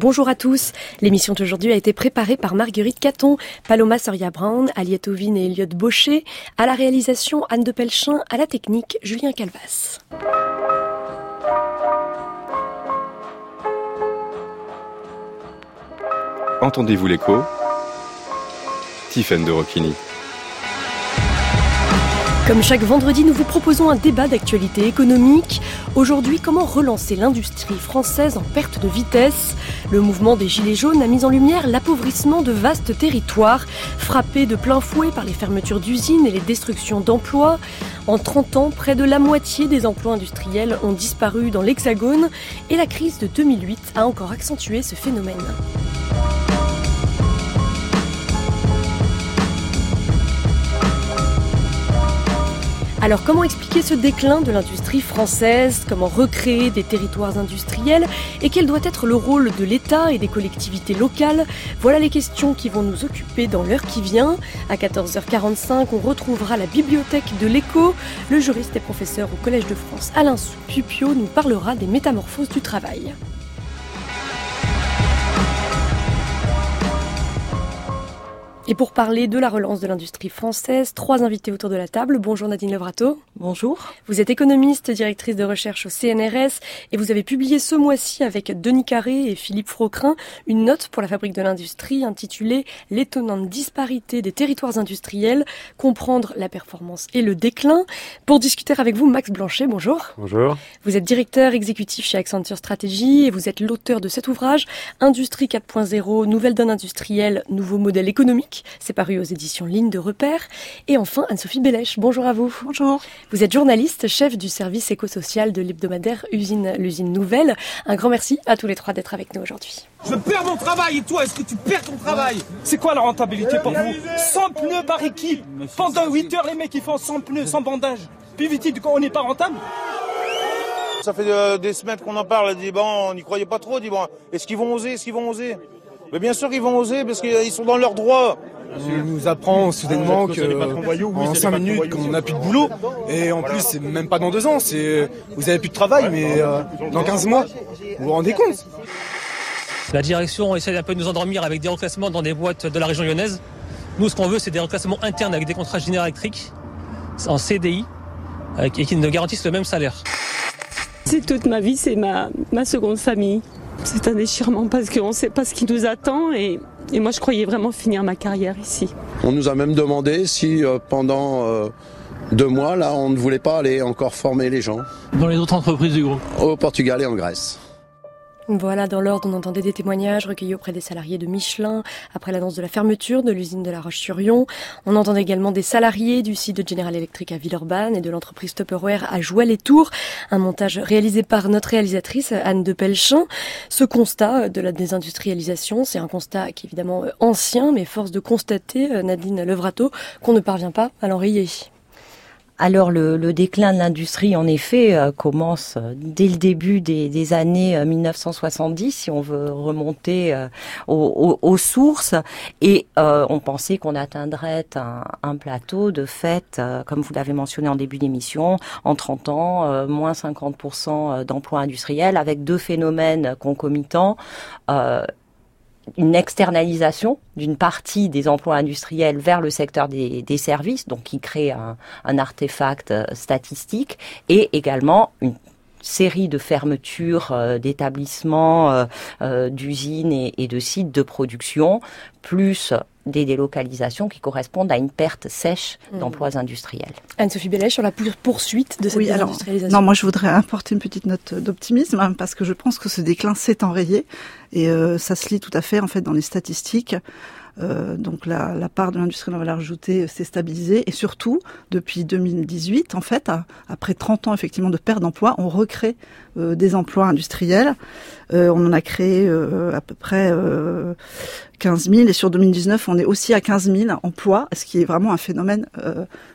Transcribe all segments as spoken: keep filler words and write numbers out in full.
bonjour à tous. L'émission d'aujourd'hui a été préparée par Marguerite Caton, Paloma Soria-Brown, Aliette Ovine et Elliot Baucher. À la réalisation, Anne de Pelchin. À la technique, Julien Calvas. Entendez-vous l'écho ? Tiffaine de Rocchini. Comme chaque vendredi, nous vous proposons un débat d'actualité économique. Aujourd'hui, comment relancer l'industrie française en perte de vitesse ? Le mouvement des Gilets jaunes a mis en lumière l'appauvrissement de vastes territoires, frappés de plein fouet par les fermetures d'usines et les destructions d'emplois. En trente ans, près de la moitié des emplois industriels ont disparu dans l'Hexagone et la crise de deux mille huit a encore accentué ce phénomène. Alors comment expliquer ce déclin de l'industrie française ? Comment recréer des territoires industriels ? Et quel doit être le rôle de l'État et des collectivités locales ? Voilà les questions qui vont nous occuper dans l'heure qui vient. À quatorze heures quarante-cinq, on retrouvera la bibliothèque de l'écho. Le juriste et professeur au Collège de France, Alain Pupio, nous parlera des métamorphoses du travail. Et pour parler de la relance de l'industrie française, trois invités autour de la table. Bonjour Nadine Levrato. Bonjour. Vous êtes économiste, directrice de recherche au C N R S et vous avez publié ce mois-ci avec Denis Carré et Philippe Frocrin une note pour la Fabrique de l'industrie intitulée « L'étonnante disparité des territoires industriels, comprendre la performance et le déclin ». Pour discuter avec vous, Max Blanchet, bonjour. Bonjour. Vous êtes directeur exécutif chez Accenture Stratégie et vous êtes l'auteur de cet ouvrage « Industrie quatre point zéro, nouvelle donne industrielle, nouveau modèle économique ». C'est paru aux éditions Ligne de Repère. Et enfin, Anne-Sophie Bellèche, bonjour à vous. Bonjour. Vous êtes journaliste, chef du service éco-social de l'hebdomadaire Usine, l'usine Nouvelle. Un grand merci à tous les trois d'être avec nous aujourd'hui. Je perds mon travail et toi, est-ce que tu perds ton travail ? C'est quoi la rentabilité pour vous ? cent pneus par équipe. Pendant huit heures, les mecs ils font cent pneus, sans bandage. Puis vite, on n'est pas rentable ? Ça fait euh, des semaines qu'on en parle, on dit bon, on n'y croyait pas trop, on dit bon, est-ce qu'ils vont oser, est-ce qu'ils vont oser ? Mais bien sûr qu'ils vont oser parce qu'ils sont dans leurs droits. On nous apprend soudainement qu'en cinq minutes qu'on n'a plus de boulot. Et en plus, c'est même pas dans deux ans. C'est vous avez plus de travail, mais euh, dans quinze mois. Vous vous rendez compte ? La direction essaie un peu de nous endormir avec des reclassements dans des boîtes de la région lyonnaise. Nous, ce qu'on veut, c'est des reclassements internes avec des contrats généraux électriques en C D I et qui ne garantissent le même salaire. C'est toute ma vie, c'est ma, ma seconde famille. C'est un déchirement parce qu'on ne sait pas ce qui nous attend et, et moi je croyais vraiment finir ma carrière ici. On nous a même demandé si euh, pendant euh, deux mois, là, on ne voulait pas aller encore former les gens. Dans les autres entreprises du groupe ? Au Portugal et en Grèce. Voilà, dans l'ordre, on entendait des témoignages recueillis auprès des salariés de Michelin après l'annonce de la fermeture de l'usine de La Roche-sur-Yon. On entendait également des salariés du site de General Electric à Villeurbanne et de l'entreprise Tupperware à Jouy-les-Tours. Un montage réalisé par notre réalisatrice Anne de Pelchin. Ce constat de la désindustrialisation, c'est un constat qui est évidemment ancien, mais force de constater, Nadine Levrato, qu'on ne parvient pas à l'enrayer. Alors le, le déclin de l'industrie, en effet, euh, commence dès le début des, des années euh, mille neuf cent soixante-dix, si on veut remonter euh, aux, aux, aux sources. Et euh, on pensait qu'on atteindrait un, un plateau de fait, euh, comme vous l'avez mentionné en début d'émission, en trente ans, euh, moins cinquante pour cent d'emplois industriels, avec deux phénomènes concomitants. Euh, une externalisation d'une partie des emplois industriels vers le secteur des, des services, donc qui crée un, un artefact statistique, et également une série de fermetures euh, d'établissements, euh, euh, d'usines et, et de sites de production, plus des délocalisations qui correspondent à une perte sèche mmh. d'emplois industriels. Anne-Sophie Bellèche, sur la poursuite de cette oui, désindustrialisation. Alors, non, moi je voudrais apporter une petite note d'optimisme hein, parce que je pense que ce déclin s'est enrayé et euh, ça se lit tout à fait en fait dans les statistiques. Euh, donc la, la part de l'industrie de la valeur ajoutée s'est stabilisée et surtout depuis deux mille dix-huit en fait à, après trente ans effectivement de perte d'emploi on recrée euh, des emplois industriels euh, on en a créé euh, à peu près euh, quinze mille et sur deux mille dix-neuf on est aussi à quinze mille emplois, ce qui est vraiment un phénomène euh,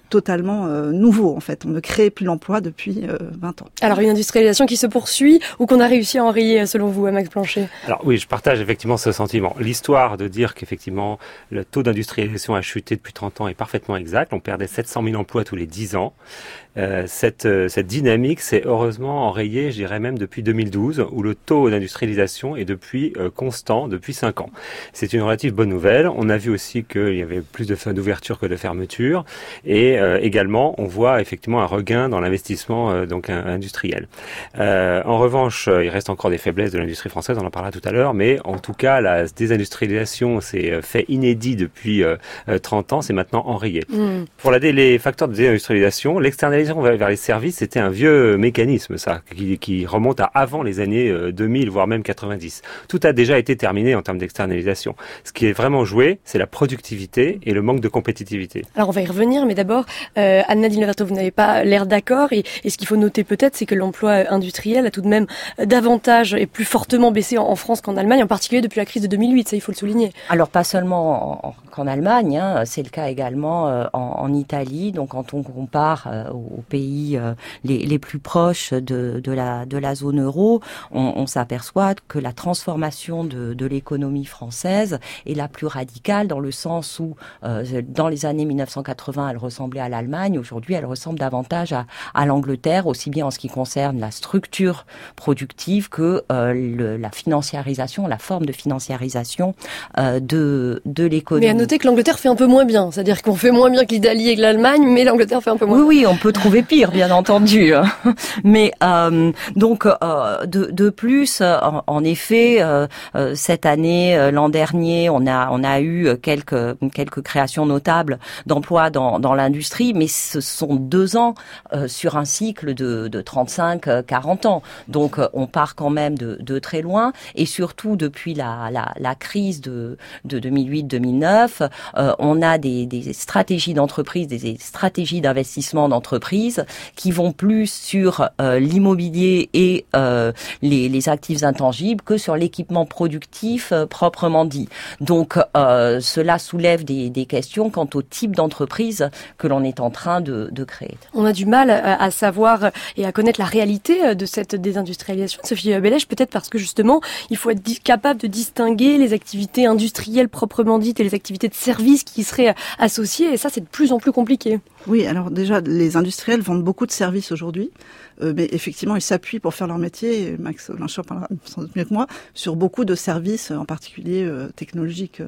totalement euh, nouveau en fait. On ne crée plus l'emploi depuis euh, vingt ans. Alors une industrialisation qui se poursuit ou qu'on a réussi à enrayer selon vous, Max Blanchet? Alors oui, je partage effectivement ce sentiment. L'histoire de dire qu'effectivement le taux d'industrialisation a chuté depuis trente ans est parfaitement exact. On perdait sept cent mille emplois tous les dix ans. Euh, cette, euh, cette dynamique s'est heureusement enrayée, je dirais même depuis deux mille douze, où le taux d'industrialisation est depuis euh, constant depuis cinq ans. C'est une relative bonne nouvelle. On a vu aussi qu'il y avait plus de d'ouverture que de fermeture, et euh, également on voit effectivement un regain dans l'investissement euh, donc un, industriel. Euh, en revanche, euh, il reste encore des faiblesses de l'industrie française, on en parlera tout à l'heure, mais en tout cas la désindustrialisation, c'est fait inédit depuis euh, trente ans, c'est maintenant enrayé. Mmh. Pour la, les facteurs de désindustrialisation, l'externalisation vers les services, c'était un vieux mécanisme, ça, qui, qui remonte à avant les années deux mille, voire même quatre-vingt-dix. Tout a déjà été terminé en termes d'externalisation. Ce qui est vraiment joué, c'est la productivité et le manque de compétitivité. Alors on va y revenir, mais d'abord, euh, Anne-Nadine Levertot, vous n'avez pas l'air d'accord, et, et ce qu'il faut noter peut-être, c'est que l'emploi industriel a tout de même davantage et plus fortement baissé en, en France qu'en Allemagne, en particulier depuis la crise de deux mille huit, ça il faut le souligner. Alors pas seulement en, qu'en Allemagne, hein, c'est le cas également euh, en, en Italie, donc quand on compare euh, aux pays euh, les, les plus proches de, de, la, de la zone euro, on, on s'aperçoit que la transformation de, de l'économie française est la plus radicale dans le sens où euh, dans les années mille neuf cent quatre-vingts, elle ressemblait à l'Allemagne. Aujourd'hui, elle ressemble davantage à, à l'Angleterre, aussi bien en ce qui concerne la structure productive que euh, le, la financiarisation, la forme de financiarisation euh, de, de l'économie. Mais à noter que l'Angleterre fait un peu moins bien, c'est-à-dire qu'on fait moins bien que l'Italie et que l'Allemagne, mais l'Angleterre fait un peu moins oui, bien. Oui, on peut trouver pire, bien entendu. Mais euh, donc, euh, de, de plus, en, en effet, euh, euh, cette année, euh, l'an dernier, on a on a eu quelques quelques créations notables d'emplois dans, dans l'industrie, mais ce sont deux ans euh, sur un cycle de, de trente-cinq à quarante ans. Donc, on part quand même de, de très loin, et surtout depuis la, la, la crise de, de deux mille huit deux mille neuf, euh, on a des, des stratégies d'entreprise, des stratégies d'investissement d'entreprise qui vont plus sur euh, l'immobilier et euh, les, les actifs intangibles que sur l'équipement productif euh, proprement dit. Donc, euh, cela soulève des, des questions quant au type d'entreprise que l'on est en train de, de créer. On a du mal à, à savoir et à connaître la réalité de cette désindustrialisation. Sophie Bellèche, peut-être parce que justement, il faut être capable de distinguer les activités industrielles proprement dites et les activités de services qui seraient associées, et ça, c'est de plus en plus compliqué. Oui, alors déjà, les industriels vendent beaucoup de services aujourd'hui, euh, mais effectivement, ils s'appuient pour faire leur métier, et Max Blanchet parlera sans doute mieux que moi, sur beaucoup de services, en particulier euh, technologiques, euh,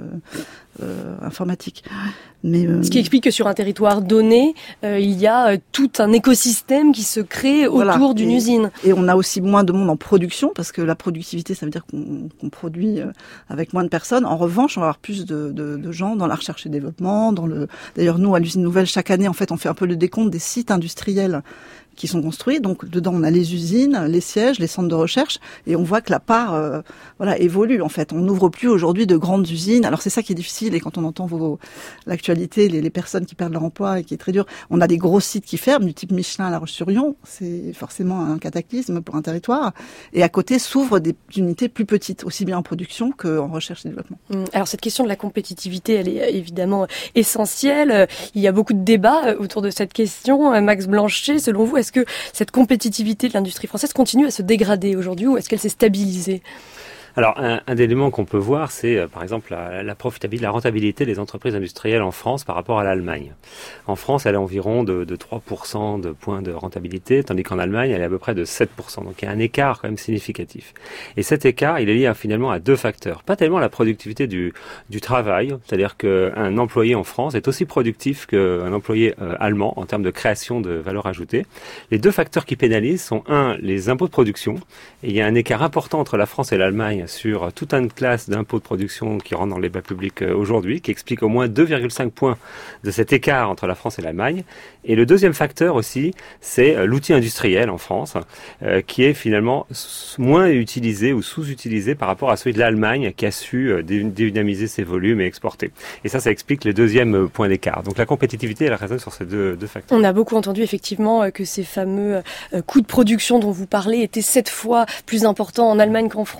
euh, informatiques. Mais, euh, Ce qui explique que sur un territoire donné, euh, il y a euh, tout un écosystème qui se crée autour voilà, d'une et, usine. Et on a aussi moins de monde en production, parce que la productivité, ça veut dire qu'on, qu'on produit euh, avec moins de personnes. En revanche, on va avoir plus de, de, de gens dans la recherche et développement. Dans le, d'ailleurs, nous, à l'usine Nouvelle, chaque année, en fait, on fait un peu le décompte des sites industriels qui sont construits. Donc dedans, on a les usines, les sièges, les centres de recherche, et on voit que la part, euh, voilà, évolue. En fait, on n'ouvre plus aujourd'hui de grandes usines. Alors c'est ça qui est difficile, et quand on entend vos, l'actualité, les, les personnes qui perdent leur emploi et qui est très dur, on a des gros sites qui ferment, du type Michelin à La Roche-sur-Yon. C'est forcément un cataclysme pour un territoire. Et à côté s'ouvrent des unités plus petites, aussi bien en production qu'en recherche et développement. Alors cette question de la compétitivité, elle est évidemment essentielle. Il y a beaucoup de débats autour de cette question. Max Blanchet, selon vous, est-ce que cette compétitivité de l'industrie française continue à se dégrader aujourd'hui, ou est-ce qu'elle s'est stabilisée ? Alors, un, un des éléments qu'on peut voir, c'est euh, par exemple la, la profitabilité, la rentabilité des entreprises industrielles en France par rapport à l'Allemagne. En France, elle est environ de, de trois pour cent de points de rentabilité, tandis qu'en Allemagne, elle est à peu près de sept pour cent. Donc, il y a un écart quand même significatif. Et cet écart, il est lié à, finalement à deux facteurs. Pas tellement la productivité du, du travail, c'est-à-dire qu'un employé en France est aussi productif qu'un employé euh, allemand en termes de création de valeur ajoutée. Les deux facteurs qui pénalisent sont, un, les impôts de production. Et il y a un écart important entre la France et l'Allemagne sur toute une classe d'impôts de production qui rentrent dans le débat public aujourd'hui, qui explique au moins deux virgule cinq points de cet écart entre la France et l'Allemagne. Et le deuxième facteur aussi, c'est l'outil industriel en France, euh, qui est finalement moins utilisé ou sous-utilisé par rapport à celui de l'Allemagne, qui a su dynamiser ses volumes et exporter. Et ça, ça explique le deuxième point d'écart. Donc la compétitivité, elle résonne sur ces deux, deux facteurs. On a beaucoup entendu effectivement que ces fameux coûts de production dont vous parlez étaient sept fois plus importants en Allemagne qu'en France. Qu'est-ce que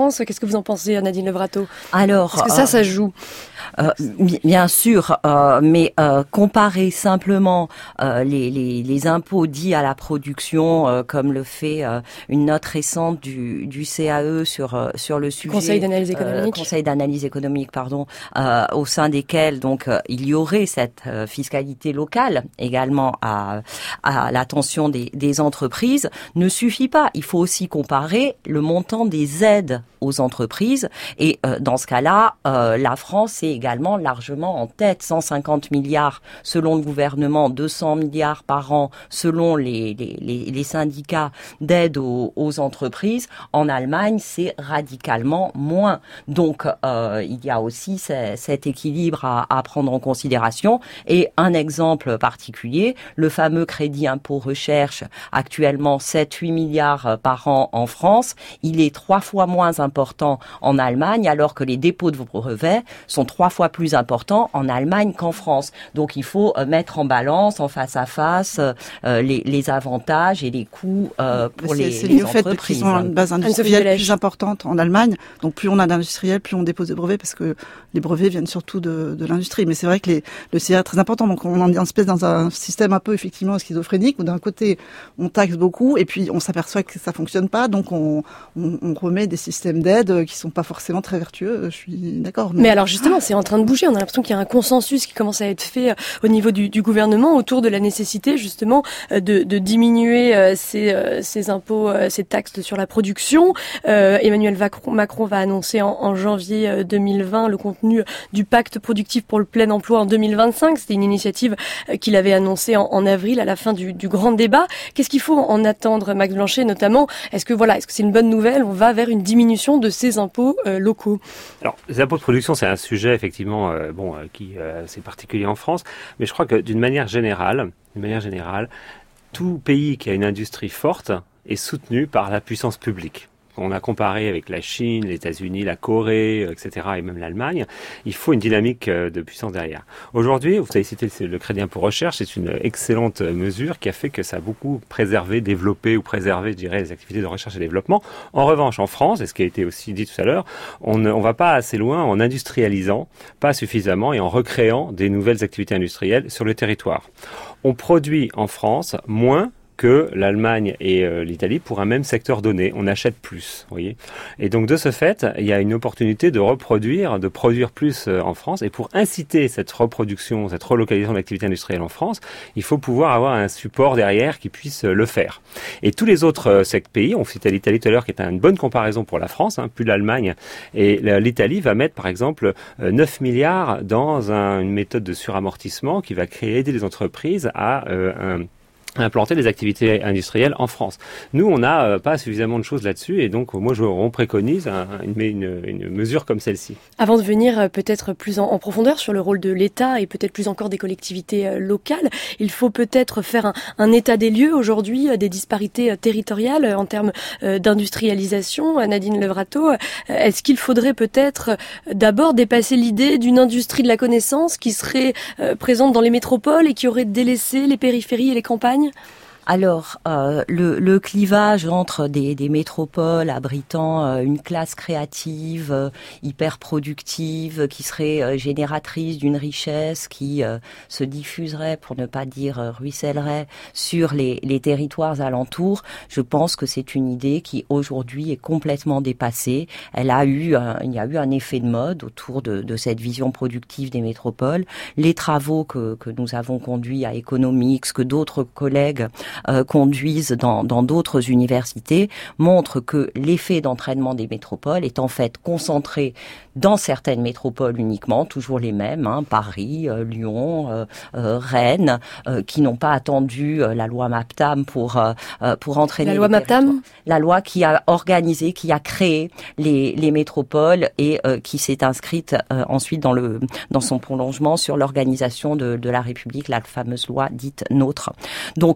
vous en pensez, Nadine Levrato? Alors, parce que ça, euh, ça joue. Euh, bien sûr, euh, mais euh, comparer simplement euh, les, les, les impôts dits à la production, euh, comme le fait euh, une note récente du, du C A E sur euh, sur le sujet, Conseil d'analyse économique, euh, Conseil d'analyse économique, pardon, euh, au sein desquels donc euh, il y aurait cette euh, fiscalité locale également à à l'attention des, des entreprises, ne suffit pas. Il faut aussi comparer le montant des aides aux entreprises, et euh, dans ce cas-là, euh, la France est également largement en tête, cent cinquante milliards selon le gouvernement, deux cents milliards par an selon les, les, les, les syndicats d'aide aux, aux entreprises. En Allemagne, c'est radicalement moins. Donc, euh, il y a aussi c- cet équilibre à, à prendre en considération. Et un exemple particulier, le fameux crédit impôt recherche, actuellement sept à huit milliards par an en France, il est trois fois moins important en Allemagne, alors que les dépôts de brevets sont trois fois plus importants en Allemagne qu'en France. Donc il faut euh, mettre en balance, en face à face, euh, les, les avantages et les coûts euh, pour c'est, les, c'est les lié au fait entreprises. qu'ils ont une base industrielle plus importante en Allemagne. Donc plus on a d'industriels, plus on dépose de brevets, parce que les brevets viennent surtout de, de l'industrie. Mais c'est vrai que les, le C A est très important. Donc on en est en espèce dans un système un peu effectivement schizophrénique, où d'un côté on taxe beaucoup et puis on s'aperçoit que ça fonctionne pas. Donc on, on, on remet des systèmes d'aide qui sont pas forcément très vertueux. Je suis d'accord. Mais, mais alors justement, c'est en train de bouger. On a l'impression qu'il y a un consensus qui commence à être fait au niveau du, du gouvernement autour de la nécessité justement de, de diminuer ces, ces impôts, ces taxes sur la production. Euh, Emmanuel Macron va annoncer en, en janvier deux mille vingt le contenu du pacte productif pour le plein emploi en deux mille vingt-cinq. C'était une initiative qu'il avait annoncée en, en avril à la fin du, du grand débat. Qu'est-ce qu'il faut en attendre, Max Blanchet, notamment? Est-ce que voilà, est-ce que c'est une bonne nouvelle? On va vers une diminution de ces impôts euh, locaux. Alors, les impôts de production, c'est un sujet effectivement, euh, bon, euh, qui euh, c'est particulier en France, mais je crois que d'une manière générale, d'une manière générale, tout pays qui a une industrie forte est soutenu par la puissance publique. On a comparé avec la Chine, les États-Unis, la Corée, et cetera, et même l'Allemagne. Il faut une dynamique de puissance derrière. Aujourd'hui, vous avez cité le crédit impôt recherche, c'est une excellente mesure qui a fait que ça a beaucoup préservé, développé ou préservé, je dirais, les activités de recherche et développement. En revanche, en France, et ce qui a été aussi dit tout à l'heure, on ne on va pas assez loin en industrialisant, pas suffisamment, et en recréant des nouvelles activités industrielles sur le territoire. On produit en France moins que l'Allemagne et euh, l'Italie pour un même secteur donné. On achète plus, vous voyez. Et donc, de ce fait, il y a une opportunité de reproduire, de produire plus euh, en France. Et pour inciter cette reproduction, cette relocalisation d'activité industrielle en France, il faut pouvoir avoir un support derrière qui puisse euh, le faire. Et tous les autres euh, pays, on citait l'Italie tout à l'heure, qui est une bonne comparaison pour la France, hein, plus l'Allemagne. Et l'Italie va mettre, par exemple, euh, neuf milliards dans un, une méthode de suramortissement qui va créer, aider les entreprises à euh, un implanter des activités industrielles en France. Nous, on n'a euh, pas suffisamment de choses là-dessus et donc moi, je, on préconise un, une, une, une mesure comme celle-ci. Avant de venir euh, peut-être plus en, en profondeur sur le rôle de l'État et peut-être plus encore des collectivités euh, locales, il faut peut-être faire un, un état des lieux aujourd'hui euh, des disparités euh, territoriales euh, en termes euh, d'industrialisation. Nadine Levrato, euh, est-ce qu'il faudrait peut-être euh, d'abord dépasser l'idée d'une industrie de la connaissance qui serait euh, présente dans les métropoles et qui aurait délaissé les périphéries et les campagnes? Alors, euh, le, le clivage entre des, des métropoles abritant euh, une classe créative, euh, hyper productive, qui serait euh, génératrice d'une richesse qui euh, se diffuserait, pour ne pas dire euh, ruissellerait, sur les, les territoires alentours, je pense que c'est une idée qui aujourd'hui est complètement dépassée. Elle a eu, un, il y a eu un effet de mode autour de, de cette vision productive des métropoles. Les travaux que, que nous avons conduits à Economics, que d'autres collègues Euh, conduisent dans, dans d'autres universités montrent que l'effet d'entraînement des métropoles est en fait concentré dans certaines métropoles uniquement, toujours les mêmes, hein, Paris, euh, Lyon, euh, euh, Rennes, euh, qui n'ont pas attendu euh, la loi MAPTAM pour euh, pour entraîner la loi MAPTAM, la loi qui a organisé, qui a créé les les métropoles et euh, qui s'est inscrite euh, ensuite dans le dans son prolongement sur l'organisation de de la République, la fameuse loi dite NOTRe. Donc euh,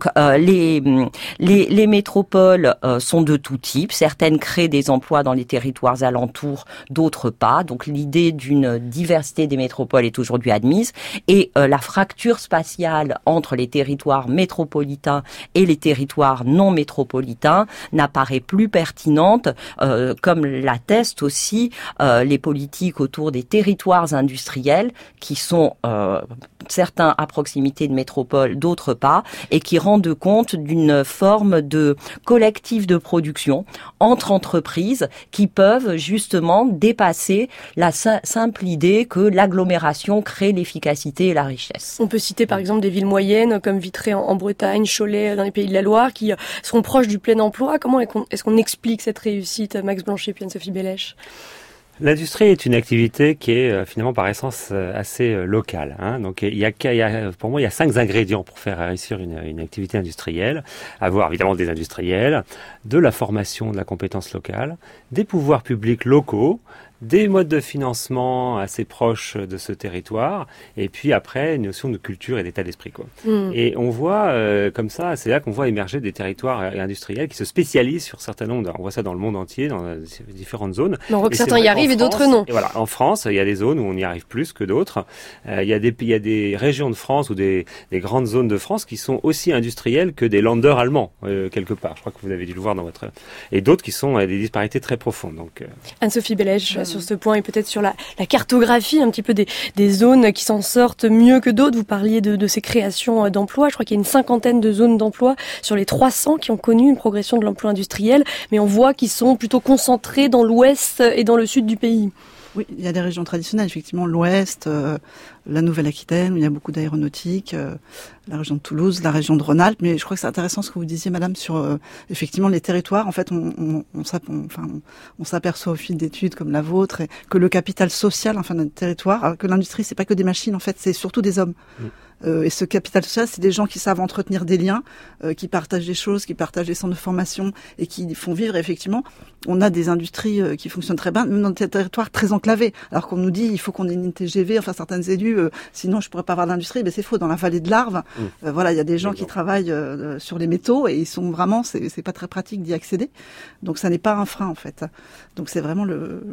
les, les, les métropoles euh, sont de tout type. Certaines créent des emplois dans les territoires alentours, d'autres pas. Donc l'idée d'une diversité des métropoles est aujourd'hui admise. Et euh, la fracture spatiale entre les territoires métropolitains et les territoires non métropolitains n'apparaît plus pertinente, euh, comme l'attestent aussi euh, les politiques autour des territoires industriels qui sont euh, certains à proximité de métropoles, d'autres pas, et qui rendent compte d'une forme de collectif de production entre entreprises qui peuvent justement dépasser la si- simple idée que l'agglomération crée l'efficacité et la richesse. On peut citer par exemple des villes moyennes comme Vitré en, en Bretagne, Cholet dans les Pays de la Loire qui seront proches du plein emploi. Comment est-ce qu'on, est-ce qu'on explique cette réussite, Max Blanchet puis Anne-Sophie Bellèche? L'industrie est une activité qui est euh, finalement par essence euh, assez euh, locale. Hein. Donc il y, a, il y a, pour moi, il y a cinq ingrédients pour faire réussir une, une activité industrielle. Avoir évidemment des industriels, de la formation, de la compétence locale, des pouvoirs publics locaux, des modes de financement assez proches de ce territoire, et puis après une notion de culture et d'état d'esprit, quoi. Mmh. Et on voit euh, comme ça, c'est là qu'on voit émerger des territoires industriels qui se spécialisent sur certains nombres. On voit ça dans le monde entier, dans euh, différentes zones. On voit que certains y arrivent et d'autres non. Et voilà, en France, il y a des zones où on y arrive plus que d'autres. Euh, il y a des il y a des régions de France ou des, des grandes zones de France qui sont aussi industrielles que des Länder allemands euh, quelque part. Je crois que vous avez dû le voir dans votre et d'autres qui sont euh, des disparités très profondes. Donc euh... Anne-Sophie Bellèche, mmh. sur ce point et peut-être sur la, la cartographie un petit peu des, des zones qui s'en sortent mieux que d'autres. Vous parliez de, de ces créations d'emplois. Je crois qu'il y a une cinquantaine de zones d'emploi sur les trois cents qui ont connu une progression de l'emploi industriel, mais on voit qu'ils sont plutôt concentrés dans l'ouest et dans le sud du pays. Oui, il y a des régions traditionnelles, effectivement, l'Ouest, euh, la Nouvelle-Aquitaine, où il y a beaucoup d'aéronautique, euh, la région de Toulouse, la région de Rhône-Alpes. Mais je crois que c'est intéressant ce que vous disiez, madame, sur euh, effectivement les territoires. En fait, on, on, on, on, enfin, on, on s'aperçoit au fil d'études comme la vôtre et que le capital social, enfin, d'un territoire, alors que l'industrie, c'est pas que des machines, en fait, c'est surtout des hommes. Mmh. Euh, et ce capital social, c'est des gens qui savent entretenir des liens, euh, qui partagent des choses, qui partagent des centres de formation et qui font vivre. Effectivement, on a des industries euh, qui fonctionnent très bien, même dans des territoires très enclavés. Alors qu'on nous dit, il faut qu'on ait une T G V, enfin certains élus, euh, sinon je pourrais pas avoir d'industrie. Mais c'est faux. Dans la vallée de l'Arve, mmh. euh, voilà, il y a des gens qui travaillent euh, sur les métaux et ils sont vraiment, c'est, c'est pas très pratique d'y accéder. Donc ça n'est pas un frein en fait. Donc c'est vraiment le,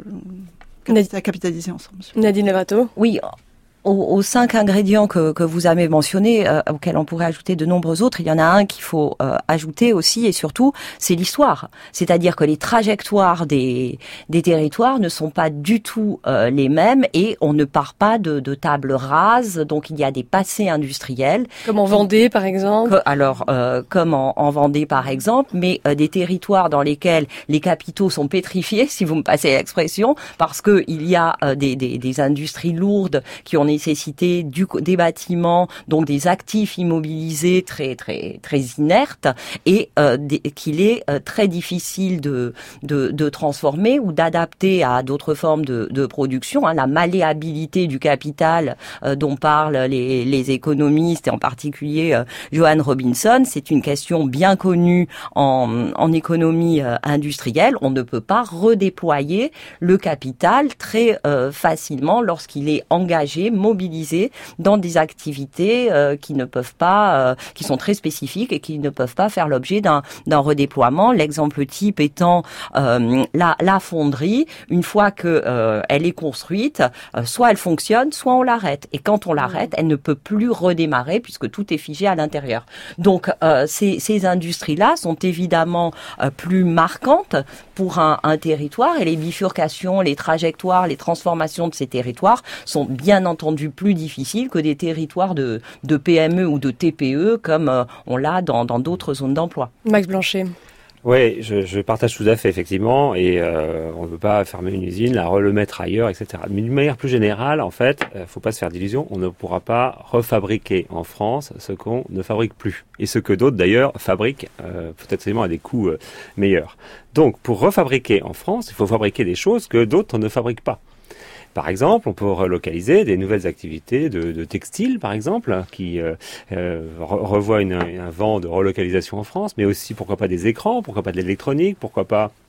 le à capitaliser ensemble. Nadine Lavato. Oui. Aux, aux cinq ingrédients que, que vous avez mentionnés, euh, auxquels on pourrait ajouter de nombreux autres, il y en a un qu'il faut euh, ajouter aussi et surtout, c'est l'histoire. C'est-à-dire que les trajectoires des, des territoires ne sont pas du tout euh, les mêmes et on ne part pas de, de table rase. Donc il y a des passés industriels. Comme en Vendée, par exemple. Que, alors, euh, comme en, en Vendée, par exemple, mais euh, des territoires dans lesquels les capitaux sont pétrifiés, si vous me passez l'expression, parce que il y a euh, des, des, des industries lourdes qui ont nécessité du, des bâtiments, donc des actifs immobilisés très très très inertes, et euh, des, qu'il est euh, très difficile de, de de transformer ou d'adapter à d'autres formes de, de production. Hein, la malléabilité du capital euh, dont parlent les, les économistes et en particulier euh, Johan Robinson, c'est une question bien connue en, en économie euh, industrielle. On ne peut pas redéployer le capital très euh, facilement lorsqu'il est engagé, mobilisés dans des activités euh, qui ne peuvent pas, euh, qui sont très spécifiques et qui ne peuvent pas faire l'objet d'un, d'un redéploiement. L'exemple type étant euh, la, la fonderie. Une fois que euh, elle est construite, euh, soit elle fonctionne, soit on l'arrête. Et quand on l'arrête, elle ne peut plus redémarrer puisque tout est figé à l'intérieur. Donc euh, ces, ces industries-là sont évidemment euh, plus marquantes pour un, un territoire et les bifurcations, les trajectoires, les transformations de ces territoires sont bien entendu plus difficile que des territoires de, de P M E ou de T P E comme euh, on l'a dans, dans d'autres zones d'emploi. Max Blanchet. Oui, je, je partage tout à fait, effectivement, et euh, on ne peut pas fermer une usine, la remettre ailleurs, et cetera. Mais d'une manière plus générale, en fait, euh, faut pas se faire d'illusions, on ne pourra pas refabriquer en France ce qu'on ne fabrique plus, et ce que d'autres, d'ailleurs, fabriquent, euh, peut-être à des coûts euh, meilleurs. Donc, pour refabriquer en France, il faut fabriquer des choses que d'autres ne fabriquent pas. Par exemple, on peut relocaliser des nouvelles activités de, de textile, par exemple, qui euh, euh, revoient une, un vent de relocalisation en France, mais aussi, pourquoi pas, des écrans, pourquoi pas de l'électronique, pourquoi pas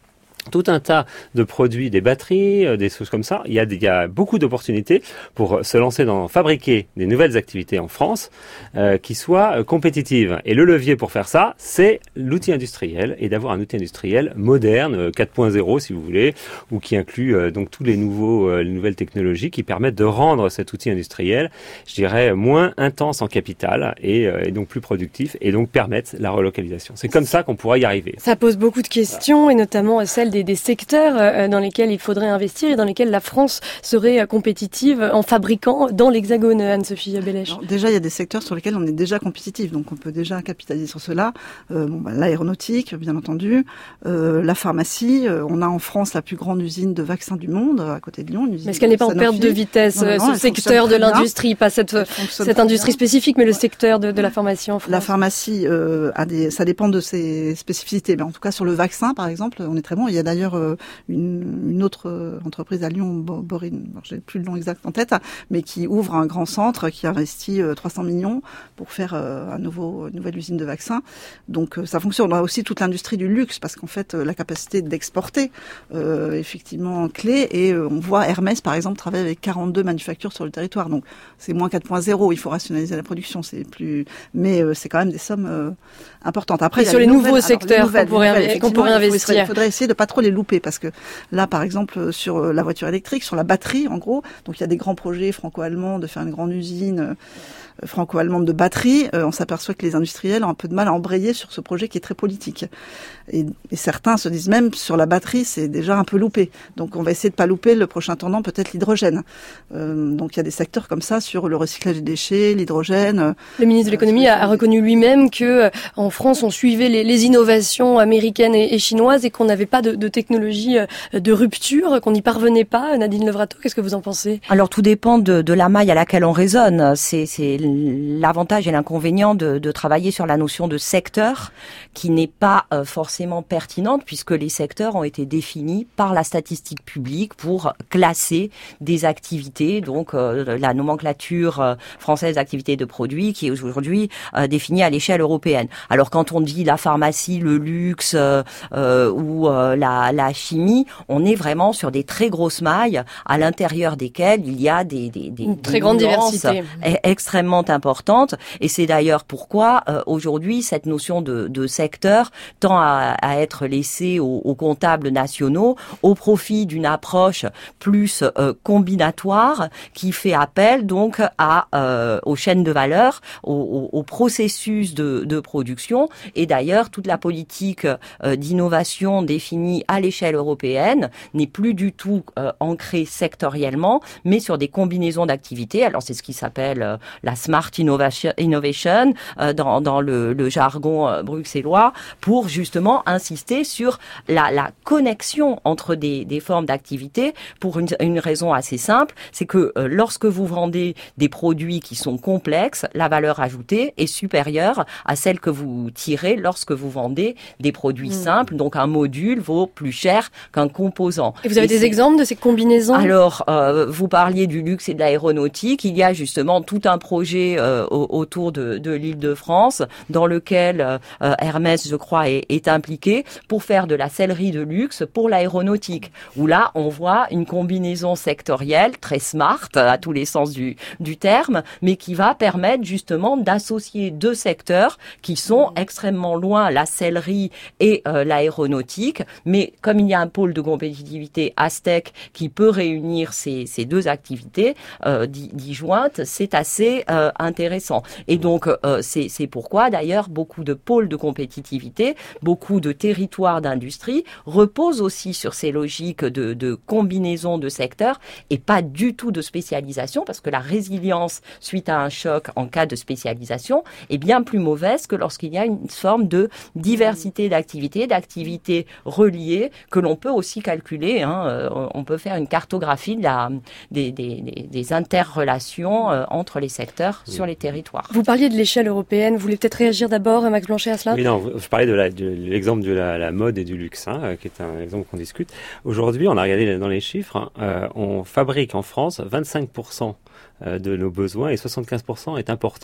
tout un tas de produits, des batteries, euh, des choses comme ça. Il y a, il y a beaucoup d'opportunités pour se lancer dans fabriquer des nouvelles activités en France euh, qui soient euh, compétitives. Et le levier pour faire ça, c'est l'outil industriel et d'avoir un outil industriel moderne, euh, quatre point zéro si vous voulez, ou qui inclut euh, donc tous les nouveaux, euh, les nouvelles technologies qui permettent de rendre cet outil industriel, je dirais, moins intense en capital et, euh, et donc plus productif et donc permettre la relocalisation. C'est comme ça qu'on pourra y arriver. Ça pose beaucoup de questions et notamment celle Des, des secteurs dans lesquels il faudrait investir et dans lesquels la France serait compétitive en fabriquant dans l'Hexagone, Anne-Sophie Bellech. Alors, déjà, il y a des secteurs sur lesquels on est déjà compétitif, donc on peut déjà capitaliser sur cela. Euh, bon, bah, l'aéronautique, bien entendu, euh, la pharmacie. Euh, on a en France la plus grande usine de vaccins du monde, à côté de Lyon. Une usine. Mais est-ce qu'elle n'est pas en perte de vitesse, non, non, ce secteur de l'industrie, pas cette, cette industrie spécifique, mais le secteur de, de la pharmacie en France? La pharmacie, euh, a des, ça dépend de ses spécificités, mais en tout cas sur le vaccin, par exemple, on est très bon. Il y a d'ailleurs euh, une, une autre euh, entreprise à Lyon, Borine, j'ai plus le nom exact en tête, mais qui ouvre un grand centre, qui investit euh, trois cents millions pour faire euh, un nouveau, une nouvelle usine de vaccins. Donc euh, ça fonctionne. On a aussi toute l'industrie du luxe, parce qu'en fait euh, la capacité d'exporter euh, effectivement clé. Et euh, on voit Hermès par exemple travailler avec quarante-deux manufactures sur le territoire. Donc c'est moins quatre point zéro. Il faut rationaliser la production. C'est plus, mais euh, c'est quand même des sommes euh, importantes. Après, et sur les nouveaux secteurs qu'on pourrait, qu'on pourrait investir, il faudrait essayer de pas trop les louper, parce que là, par exemple, sur la voiture électrique, sur la batterie, en gros, donc il y a des grands projets franco-allemands de faire une grande usine euh, franco-allemande de batterie. Euh, on s'aperçoit que les industriels ont un peu de mal à embrayer sur ce projet qui est très politique. Et, et certains se disent même, sur la batterie, c'est déjà un peu loupé. Donc on va essayer de pas louper le prochain tournant, peut-être l'hydrogène. Euh, donc il y a des secteurs comme ça sur le recyclage des déchets, l'hydrogène. Le ministre de l'économie a, a reconnu lui-même que en France, on suivait les, les innovations américaines et, et chinoises et qu'on n'avait pas de, de technologie de rupture, qu'on n'y parvenait pas. Nadine Levrato, qu'est-ce que vous en pensez? Alors tout dépend de, de la maille à laquelle on raisonne. C'est, c'est l'avantage et l'inconvénient de, de travailler sur la notion de secteur, qui n'est pas euh, forcément pertinente, puisque les secteurs ont été définis par la statistique publique pour classer des activités, donc euh, la nomenclature euh, française d'activités de produits, qui est aujourd'hui euh, définie à l'échelle européenne. Alors quand on dit la pharmacie, le luxe euh, euh, ou euh, la, la chimie, on est vraiment sur des très grosses mailles à l'intérieur desquelles il y a des, des, des, une des très grande diversité extrêmement importante. Et c'est d'ailleurs pourquoi euh, aujourd'hui cette notion de, de secteur tend à, à être laissée aux, aux comptables nationaux au profit d'une approche plus euh, combinatoire qui fait appel donc à euh, aux chaînes de valeur, au, au, au processus de, de production. Et d'ailleurs toute la politique euh, d'innovation définie à l'échelle européenne n'est plus du tout euh, ancrée sectoriellement, mais sur des combinaisons d'activités. Alors c'est ce qui s'appelle euh, la smart innovation, innovation euh, dans, dans le, le jargon euh, bruxellois, pour justement insister sur la, la connexion entre des, des formes d'activité, pour une, une raison assez simple, c'est que euh, lorsque vous vendez des produits qui sont complexes, la valeur ajoutée est supérieure à celle que vous tirez lorsque vous vendez des produits mmh. simples. Donc un module vaut plus cher qu'un composant. Et vous avez et des c'est... exemples de ces combinaisons? Alors, euh, vous parliez du luxe et de l'aéronautique. Il y a justement tout un projet euh, autour de, de l'Île-de-France dans lequel euh, Hermès, je crois, est, est impliqué pour faire de la sellerie de luxe pour l'aéronautique. Où là, on voit une combinaison sectorielle très smart à tous les sens du, du terme, mais qui va permettre justement d'associer deux secteurs qui sont extrêmement loin, la sellerie et euh, l'aéronautique. Mais comme il y a un pôle de compétitivité Aztec qui peut réunir ces, ces deux activités euh, disjointes, c'est assez euh, intéressant. Et donc, euh, c'est, c'est pourquoi, d'ailleurs, beaucoup de pôles de compétitivité, beaucoup de territoires d'industrie reposent aussi sur ces logiques de, de combinaison de secteurs et pas du tout de spécialisation, parce que la résilience suite à un choc en cas de spécialisation est bien plus mauvaise que lorsqu'il y a une forme de diversité d'activités, d'activités reliées, que l'on peut aussi calculer. Hein, euh, on peut faire une cartographie de la, des, des, des, des interrelations euh, entre les secteurs sur les territoires. Vous parliez de l'échelle européenne. Vous voulez peut-être réagir d'abord, Max Blanchet, à cela? Oui, non, je parlais de, la, de l'exemple de la, la mode et du luxe, hein, qui est un exemple qu'on discute. Aujourd'hui, on a regardé dans les chiffres, euh, on fabrique en France vingt-cinq pour cent de nos besoins et soixante-quinze pour cent est importé.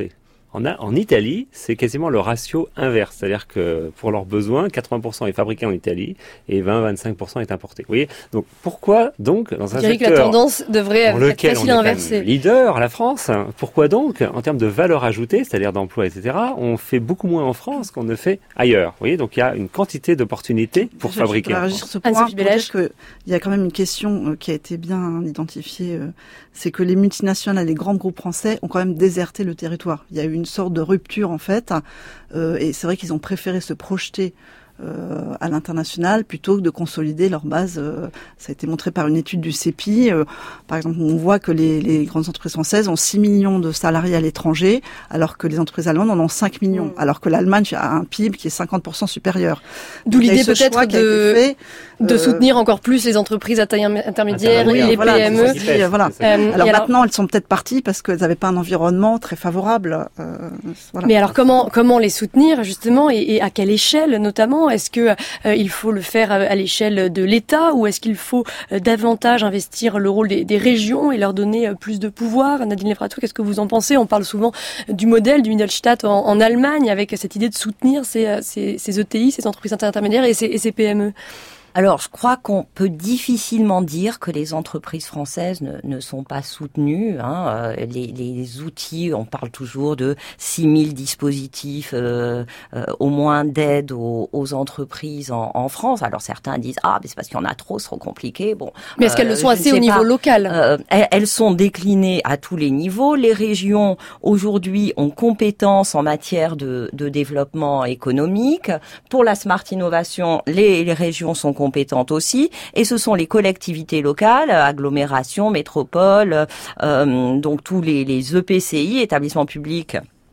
En, en Italie, c'est quasiment le ratio inverse. C'est-à-dire que pour leurs besoins, quatre-vingts pour cent est fabriqué en Italie et vingt à vingt-cinq pour cent est importé. Vous voyez? Donc pourquoi donc dans un secteur que la tendance devrait dans être lequel facile on à est inverser. Leader, la France, pourquoi donc en termes de valeur ajoutée, c'est-à-dire d'emploi, et cetera, on fait beaucoup moins en France qu'on ne fait ailleurs? Vous voyez? Donc il y a une quantité d'opportunités pour je, fabriquer. Je en réagir France. sur ce point pour dire que il y a quand même une question qui a été bien identifiée, c'est que les multinationales et les grands groupes français ont quand même déserté le territoire. Il y a eu une sorte de rupture en fait, euh, et c'est vrai qu'ils ont préféré se projeter Euh, à l'international plutôt que de consolider leur base. Euh, ça a été montré par une étude du C E P I. Euh, par exemple, on voit que les, les grandes entreprises françaises ont six millions de salariés à l'étranger, alors que les entreprises allemandes en ont cinq millions, mmh. alors que l'Allemagne a un P I B qui est cinquante pour cent supérieur. D'où l'idée peut-être de, fait, de euh, soutenir encore plus les entreprises à taille intermédiaire, oui, les voilà, P M E. Dit, voilà. Euh, alors maintenant, alors... elles sont peut-être parties parce qu'elles n'avaient pas un environnement très favorable. Euh, voilà. Mais alors comment comment les soutenir justement et, et à quelle échelle notamment? Est-ce que euh, il faut le faire à, à l'échelle de l'État ou est-ce qu'il faut euh, davantage investir le rôle des, des régions et leur donner euh, plus de pouvoir? Nadine Lefratou, qu'est-ce que vous en pensez? On parle souvent du modèle du Mittelstand en, en Allemagne avec cette idée de soutenir ces, ces, ces E T I, ces entreprises intermédiaires et ces, et ces P M E. Alors, je crois qu'on peut difficilement dire que les entreprises françaises ne, ne sont pas soutenues. Hein. Les, les outils, on parle toujours de six mille dispositifs euh, euh, au moins d'aide aux, aux entreprises en, en France. Alors, certains disent « Ah, mais c'est parce qu'il y en a trop, c'est trop compliqué. » Bon, mais est-ce qu'elles euh, le sont assez au niveau pas. local? euh, elles, elles sont déclinées à tous les niveaux. Les régions, aujourd'hui, ont compétence en matière de, de développement économique. Pour la Smart Innovation, les, les régions sont compétentes aussi, et ce sont les collectivités locales, agglomérations, métropoles, euh, donc tous les, les E P C I, établissements publics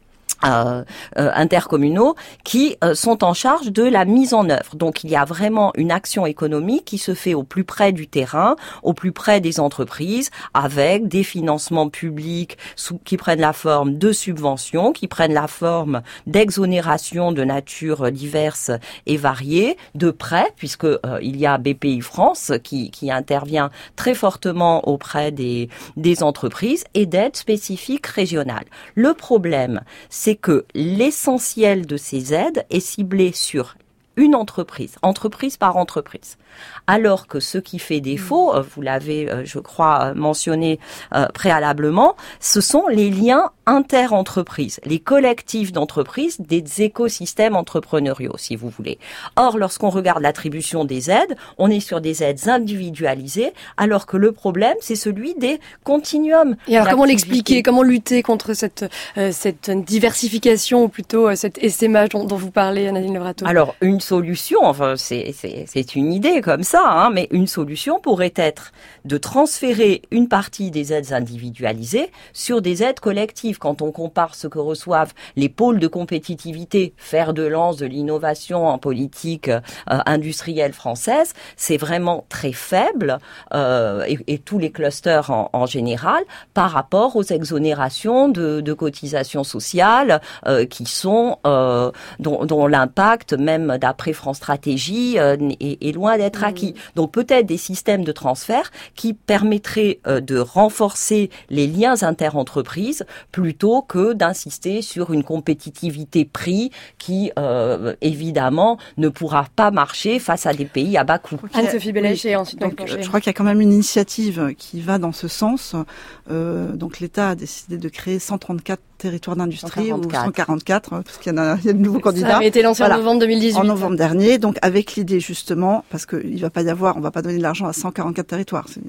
Euh, euh, intercommunaux qui euh, sont en charge de la mise en œuvre. Donc il y a vraiment une action économique qui se fait au plus près du terrain, au plus près des entreprises, avec des financements publics sous, qui prennent la forme de subventions, qui prennent la forme d'exonérations de nature diverses et variées, de prêts, puisque euh, il y a B P I France qui, qui intervient très fortement auprès des, des entreprises, et d'aides spécifiques régionales. Le problème, c'est que l'essentiel de ces aides est ciblé sur une entreprise, entreprise par entreprise. Alors que ce qui fait défaut, vous l'avez, je crois, mentionné euh, préalablement, ce sont les liens inter-entreprises, les collectifs d'entreprises, des écosystèmes entrepreneuriaux, si vous voulez. Or, lorsqu'on regarde l'attribution des aides, on est sur des aides individualisées, alors que le problème, c'est celui des continuums. Et alors, comment l'expliquer? Comment lutter contre cette, euh, cette diversification, ou plutôt euh, cet essaimage dont, dont vous parlez, Nadine Lefratou? Alors, une solution, enfin, c'est, c'est, c'est une idée comme ça, hein, mais une solution pourrait être de transférer une partie des aides individualisées sur des aides collectives. Quand on compare ce que reçoivent les pôles de compétitivité, fer de lance de l'innovation en politique euh, industrielle française, c'est vraiment très faible, euh, et, et tous les clusters en, en général, par rapport aux exonérations de, de cotisations sociales euh, qui sont, euh, dont, dont l'impact, même d'après France Stratégie, euh, est, est loin d'être acquis. Donc peut-être des systèmes de transfert qui permettraient euh, de renforcer les liens inter-entreprises plutôt que d'insister sur une compétitivité prix qui, euh, évidemment, ne pourra pas marcher face à des pays à bas coût. Anne-Sophie Bellèche et ensuite donc, donc je crois qu'il y a quand même une initiative qui va dans ce sens. Euh, donc l'État a décidé de créer cent trente-quatre territoires d'industrie, ou cent quarante-quatre, parce qu'il y en a, il y a de nouveaux candidats. Ça avait été lancé voilà. en novembre deux mille dix-huit. En novembre dernier, donc avec l'idée justement, parce qu'il va pas y avoir, on va pas donner de l'argent à cent quarante-quatre territoires. C'est...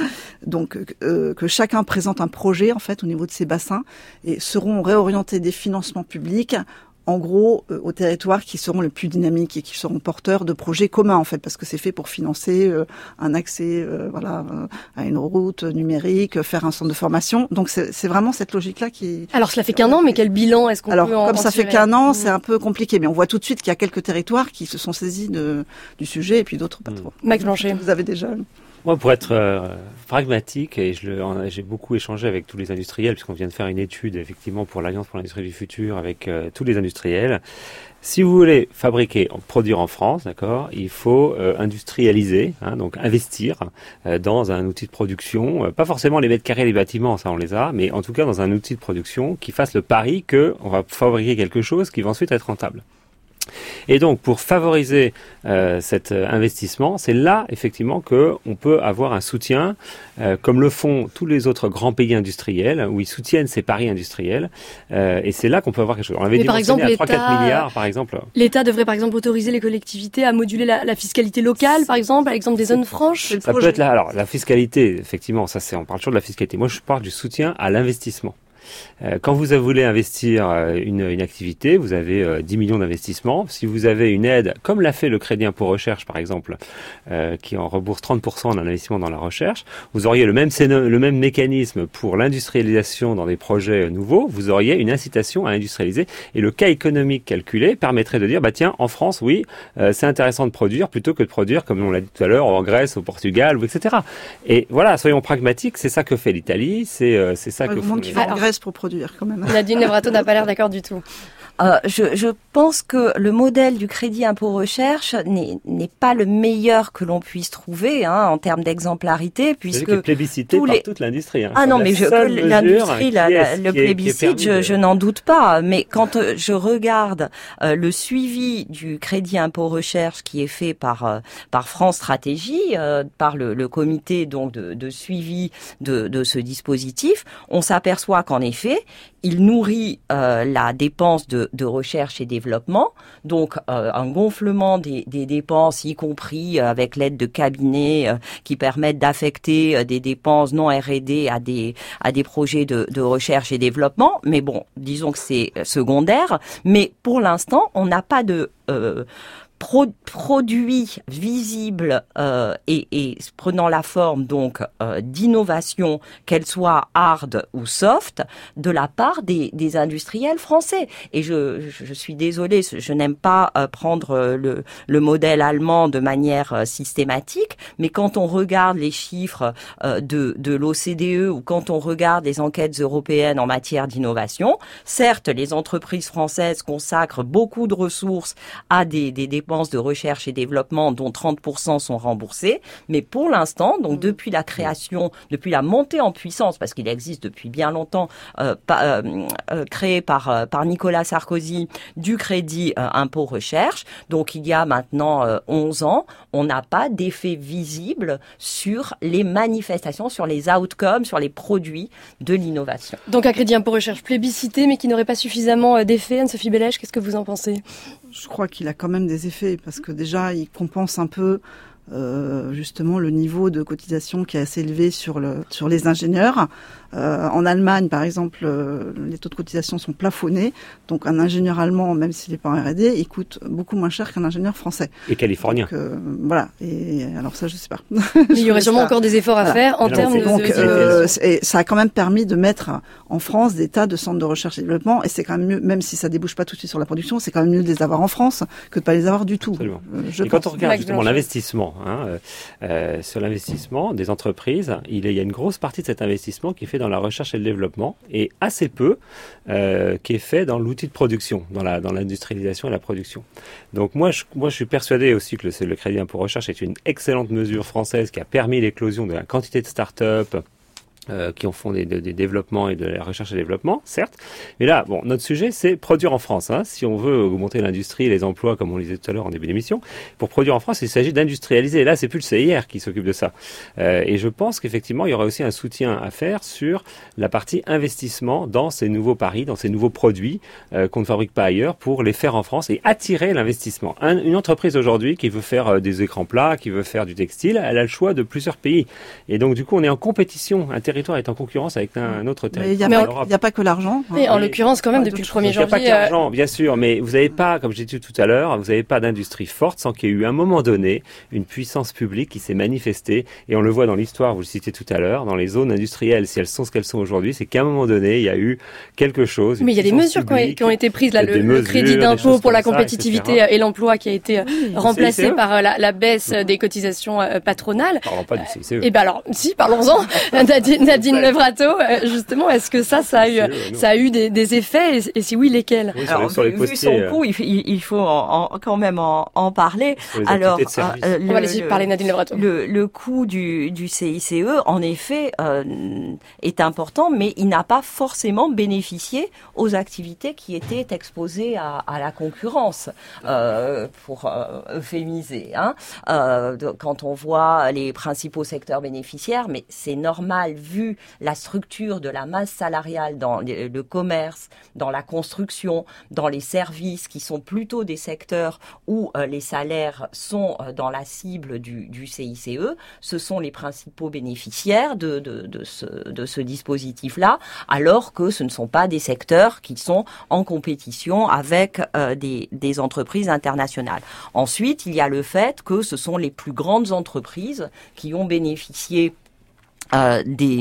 Donc euh, que chacun présente un projet en fait au niveau de ses bassins et seront réorientés des financements publics en gros euh, aux territoires qui seront les plus dynamiques et qui seront porteurs de projets communs en fait, parce que c'est fait pour financer euh, un accès euh, voilà euh, à une route numérique, faire un centre de formation. Donc c'est, c'est vraiment cette logique-là qui. Alors cela fait qu'un an, mais quel bilan est-ce qu'on Alors, peut en comme ça tirer? fait qu'un an, mmh. c'est un peu compliqué, mais on voit tout de suite qu'il y a quelques territoires qui se sont saisis de du sujet et puis d'autres pas trop. Max Blanchet, vous avez déjà. Moi, pour être euh, pragmatique, et je le, j'ai beaucoup échangé avec tous les industriels, puisqu'on vient de faire une étude, effectivement, pour l'Alliance pour l'industrie du futur, avec euh, tous les industriels. Si vous voulez fabriquer, produire en France, d'accord, il faut euh, industrialiser, hein, donc investir euh, dans un outil de production, euh, pas forcément les mètres carrés des bâtiments, ça on les a, mais en tout cas dans un outil de production qui fasse le pari que on va fabriquer quelque chose qui va ensuite être rentable. Et donc, pour favoriser euh, cet investissement, c'est là, effectivement, qu'on peut avoir un soutien, euh, comme le font tous les autres grands pays industriels, où ils soutiennent ces paris industriels. Euh, et c'est là qu'on peut avoir quelque chose. On avait dimensionné exemple, à trois à quatre milliards, par exemple. L'État devrait, par exemple, autoriser les collectivités à moduler la, la fiscalité locale, par exemple, à l'exemple des zones franches. Ça peut être là. Alors, la fiscalité, effectivement, ça c'est, on parle toujours de la fiscalité. Moi, je parle du soutien à l'investissement. Quand vous voulez investir une, une activité, vous avez euh, dix millions d'investissements. Si vous avez une aide, comme l'a fait le crédit impôt recherche par exemple, euh, qui en rembourse trente pour cent d'un investissement dans la recherche, vous auriez le même, le même mécanisme pour l'industrialisation dans des projets nouveaux. Vous auriez une incitation à industrialiser et le cas économique calculé permettrait de dire, bah tiens, en France, oui, euh, c'est intéressant de produire plutôt que de produire, comme on l'a dit tout à l'heure, en Grèce, au Portugal, et cetera. Et voilà, soyons pragmatiques, c'est ça que fait l'Italie, c'est euh, c'est ça ouais, que font... Tu vas en Grèce pour produire quand même. Nadine Levrato n'a pas l'air d'accord du tout. Euh, je, je pense que le modèle du crédit impôt recherche n'est, n'est pas le meilleur que l'on puisse trouver hein, en termes d'exemplarité, puisque c'est plébiscité tous par les... toute l'industrie. Hein. Ah non, mais je, l'industrie, la, la, est, le plébiscite, je, je n'en doute pas. Mais quand euh, je regarde euh, le suivi du crédit impôt recherche qui est fait par euh, par France Stratégie, euh, par le, le comité donc de, de suivi de, de ce dispositif, on s'aperçoit qu'en effet, il nourrit euh, la dépense de, de recherche et développement, donc euh, un gonflement des, des dépenses, y compris euh, avec l'aide de cabinets euh, qui permettent d'affecter euh, des dépenses non R et D à des à des projets de, de recherche et développement. Mais bon, disons que c'est secondaire. Mais pour l'instant, on n'a pas de euh, Pro, produits visibles euh, et, et prenant la forme donc euh, d'innovation, qu'elle soit hard ou soft, de la part des, des industriels français. Et je, je, je suis désolée, je n'aime pas euh, prendre le, le modèle allemand de manière euh, systématique, mais quand on regarde les chiffres euh, de, de l'O C D E ou quand on regarde les enquêtes européennes en matière d'innovation, certes, les entreprises françaises consacrent beaucoup de ressources à des, des dépenses de recherche et développement dont trente pour cent sont remboursés, mais pour l'instant, donc depuis la création, depuis la montée en puissance, parce qu'il existe depuis bien longtemps, euh, pa, euh, euh, créé par euh, par Nicolas Sarkozy, du crédit euh, impôt recherche, donc il y a maintenant euh, onze ans, on n'a pas d'effet visible sur les manifestations, sur les outcomes, sur les produits de l'innovation. Donc un crédit impôt recherche plébiscité, mais qui n'aurait pas suffisamment d'effet. Anne-Sophie Bellèche, qu'est-ce que vous en pensez ? Je crois qu'il a quand même des effets, parce que déjà, il compense un peu euh, justement le niveau de cotisation qui est assez élevé sur, le, sur les ingénieurs. Euh, en Allemagne, par exemple, euh, les taux de cotisation sont plafonnés. Donc un ingénieur allemand, même s'il n'est pas en R et D, il coûte beaucoup moins cher qu'un ingénieur français. Et californien. Donc, euh, voilà. Et alors ça, je sais pas. Mais il y aurait sûrement pas. encore des efforts à voilà. faire en termes de... Donc euh, et ça a quand même permis de mettre en France des tas de centres de recherche et développement. Et c'est quand même mieux, même si ça débouche pas tout de suite sur la production, c'est quand même mieux de les avoir en France que de pas les avoir du tout. Absolument. Euh, je et pense. quand on regarde justement l'investissement, hein, euh, euh, sur l'investissement des entreprises, il y a une grosse partie de cet investissement qui est fait dans la recherche et le développement. Et assez peu euh, qui est fait dans l'outil de production, dans la dans l'industrialisation et la production. Donc moi je moi je suis persuadé aussi que le, le crédit impôt recherche est une excellente mesure française qui a permis l'éclosion de la quantité de start-up Euh, qui en font des, des, des développements et de la recherche et développement, certes. Mais là, bon, notre sujet, c'est produire en France. Hein. Si on veut augmenter l'industrie et les emplois, comme on le disait tout à l'heure en début d'émission, pour produire en France, il s'agit d'industrialiser. Et là, c'est plus le C I R qui s'occupe de ça. Euh, et je pense qu'effectivement, il y aura aussi un soutien à faire sur la partie investissement dans ces nouveaux paris, dans ces nouveaux produits euh, qu'on ne fabrique pas ailleurs, pour les faire en France et attirer l'investissement. Un, une entreprise aujourd'hui qui veut faire euh, des écrans plats, qui veut faire du textile, elle a le choix de plusieurs pays. Et donc, du coup, on est en compétition intérieure territoire est en concurrence avec un, un autre territoire. Mais il n'y a, a pas que l'argent. Hein. Et en oui. l'occurrence, quand même, depuis le premier janvier... Il n'y a pas que l'argent, bien sûr, mais vous n'avez pas, comme j'ai dit tout à l'heure, vous n'avez pas d'industrie forte sans qu'il y ait eu à un moment donné une puissance publique qui s'est manifestée. Et on le voit dans l'histoire, vous le citez tout à l'heure, dans les zones industrielles, si elles sont ce qu'elles sont aujourd'hui, c'est qu'à un moment donné, il y a eu quelque chose. Mais il y a des mesures publique, qui ont été prises, là, le, mesures, le crédit d'impôt pour la compétitivité ça, et l'emploi qui a été oui, remplacé C I C E. Par la, la baisse mmh. des cotisations patronales. Parlons pas du C I C E. Et ben alors, si, parlons-en. Nadine, Nadine Levrato, justement, est-ce que ça, ça a eu, ça a eu des, des effets, et, et si oui, lesquels? Oui, alors, sur les vu son coût, il, il faut en, en, quand même en, en parler. Alors, euh, le, on va laisser parler Nadine Levrato. Le, le coût du, du C I C E, en effet, euh, est important, mais il n'a pas forcément bénéficié aux activités qui étaient exposées à, à la concurrence, euh, pour euh, euphémiser. Hein. Euh, quand on voit les principaux secteurs bénéficiaires, mais c'est normal vu la structure de la masse salariale dans le, le commerce, dans la construction, dans les services, qui sont plutôt des secteurs où euh, les salaires sont euh, dans la cible du, du C I C E. Ce sont les principaux bénéficiaires de, de, de ce, de ce dispositif-là, alors que ce ne sont pas des secteurs qui sont en compétition avec euh, des, des entreprises internationales. Ensuite, il y a le fait que ce sont les plus grandes entreprises qui ont bénéficié Euh, des,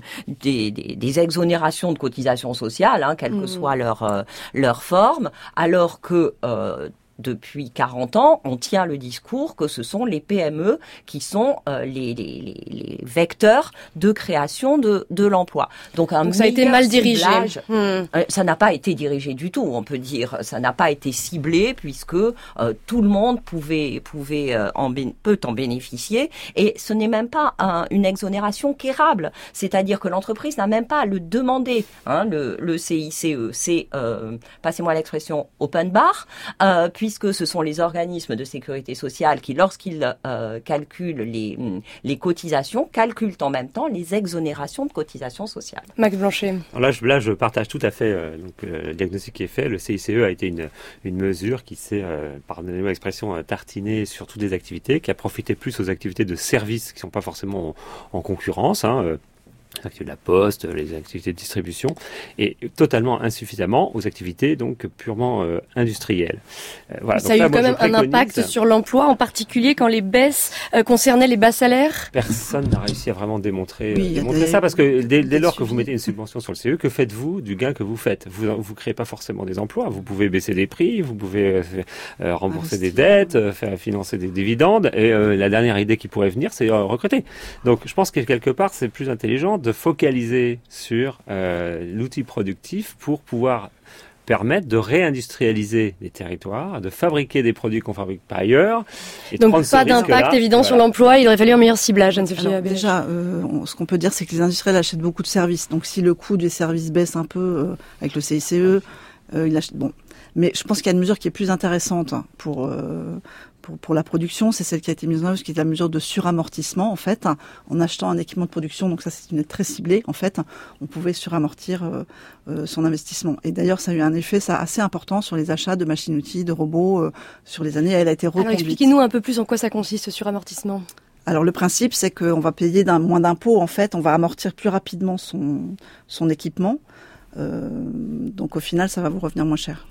des, des, des exonérations de cotisations sociales, hein, quelle que mmh. soit leur, euh, leur forme, alors que euh, depuis quarante ans, on tient le discours que ce sont les P M E qui sont euh, les, les, les, les vecteurs de création de, de l'emploi. Donc, un Donc ça a été mal dirigé. Mmh. Euh, ça n'a pas été dirigé du tout, on peut dire. Ça n'a pas été ciblé puisque euh, tout le monde pouvait, pouvait euh, en bé- peut en bénéficier. Et ce n'est même pas un, une exonération quérable. C'est-à-dire que l'entreprise n'a même pas à le demander. Hein, le, le C I C E, c'est, euh, passez-moi l'expression, open bar, euh, puis puisque ce sont les organismes de sécurité sociale qui, lorsqu'ils euh, calculent les, les cotisations, calculent en même temps les exonérations de cotisations sociales. Max Blanchet. Alors là, je, là, je partage tout à fait euh, donc, euh, le diagnostic qui est fait. Le C I C E a été une, une mesure qui s'est, euh, pardonnez-moi l'expression, euh, tartinée sur toutes les activités, qui a profité plus aux activités de services qui ne sont pas forcément en, en concurrence, hein, euh, les activités de la poste, les activités de distribution, et totalement insuffisamment aux activités donc purement euh, industrielles. Euh, voilà. Ça donc a là, eu quand même un impact sur l'emploi, en particulier quand les baisses euh, concernaient les bas salaires. Personne n'a réussi à vraiment démontrer, oui, démontrer des... ça, parce que dès, dès lors que vous mettez une subvention sur le C E, que faites-vous du gain que vous faites? Vous vous créez pas forcément des emplois. Vous pouvez baisser des prix, vous pouvez euh, rembourser ah, des dettes, euh, faire financer des dividendes, et euh, la dernière idée qui pourrait venir, c'est euh, recruter. Donc, je pense que quelque part, c'est plus intelligent de focaliser sur euh, l'outil productif pour pouvoir permettre de réindustrialiser les territoires, de fabriquer des produits qu'on fabrique pas ailleurs. Et donc pas d'impact évident voilà. sur l'emploi, il aurait fallu un meilleur ciblage, Anne-Sophie. Alors, déjà, euh, on, ce qu'on peut dire, c'est que les industriels achètent beaucoup de services. Donc si le coût des services baisse un peu euh, avec le C I C E, euh, ils achètent... Bon. Mais je pense qu'il y a une mesure qui est plus intéressante pour... Euh, Pour, pour la production, c'est celle qui a été mise en œuvre, qui est la mesure de suramortissement, en fait, en achetant un équipement de production. Donc ça, c'est une aide très ciblée, en fait. On pouvait suramortir euh, euh, son investissement. Et d'ailleurs, ça a eu un effet ça, assez important sur les achats de machines-outils, de robots, euh, sur les années. Elle a été reconduite. Alors, expliquez-nous un peu plus en quoi ça consiste, ce suramortissement. Alors, le principe, c'est qu'on va payer d'un, moins d'impôts, en fait. On va amortir plus rapidement son, son équipement. Euh, donc, au final, ça va vous revenir moins cher.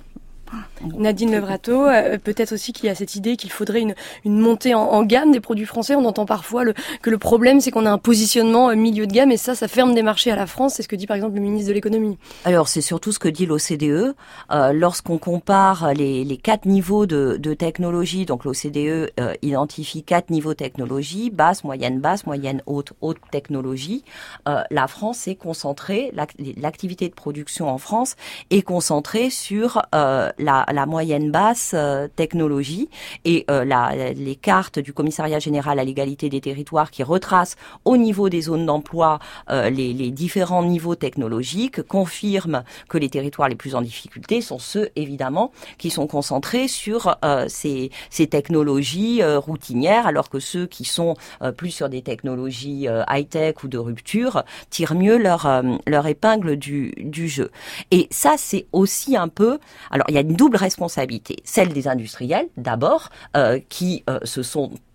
Nadine Levrato, euh, peut-être aussi qu'il y a cette idée qu'il faudrait une, une montée en, en gamme des produits français. On entend parfois le, que le problème, c'est qu'on a un positionnement euh, milieu de gamme et ça, ça ferme des marchés à la France. C'est ce que dit par exemple le ministre de l'économie. Alors, c'est surtout ce que dit l'O C D E. Euh, lorsqu'on compare les, les quatre niveaux de, de technologie, donc l'O C D E euh, identifie quatre niveaux de technologie, basse, moyenne, basse, moyenne, haute, haute technologie. Euh, la France est concentrée, l'activité de production en France est concentrée sur euh, La, la moyenne basse euh, technologie et euh, la, les cartes du commissariat général à l'égalité des territoires qui retracent au niveau des zones d'emploi euh, les, les différents niveaux technologiques confirment que les territoires les plus en difficulté sont ceux évidemment qui sont concentrés sur euh, ces, ces technologies euh, routinières alors que ceux qui sont euh, plus sur des technologies euh, high-tech ou de rupture tirent mieux leur, euh, leur épingle du, du jeu. Et ça c'est aussi un peu... Alors il y a une double responsabilité, celle des industriels d'abord, euh, qui euh, se sont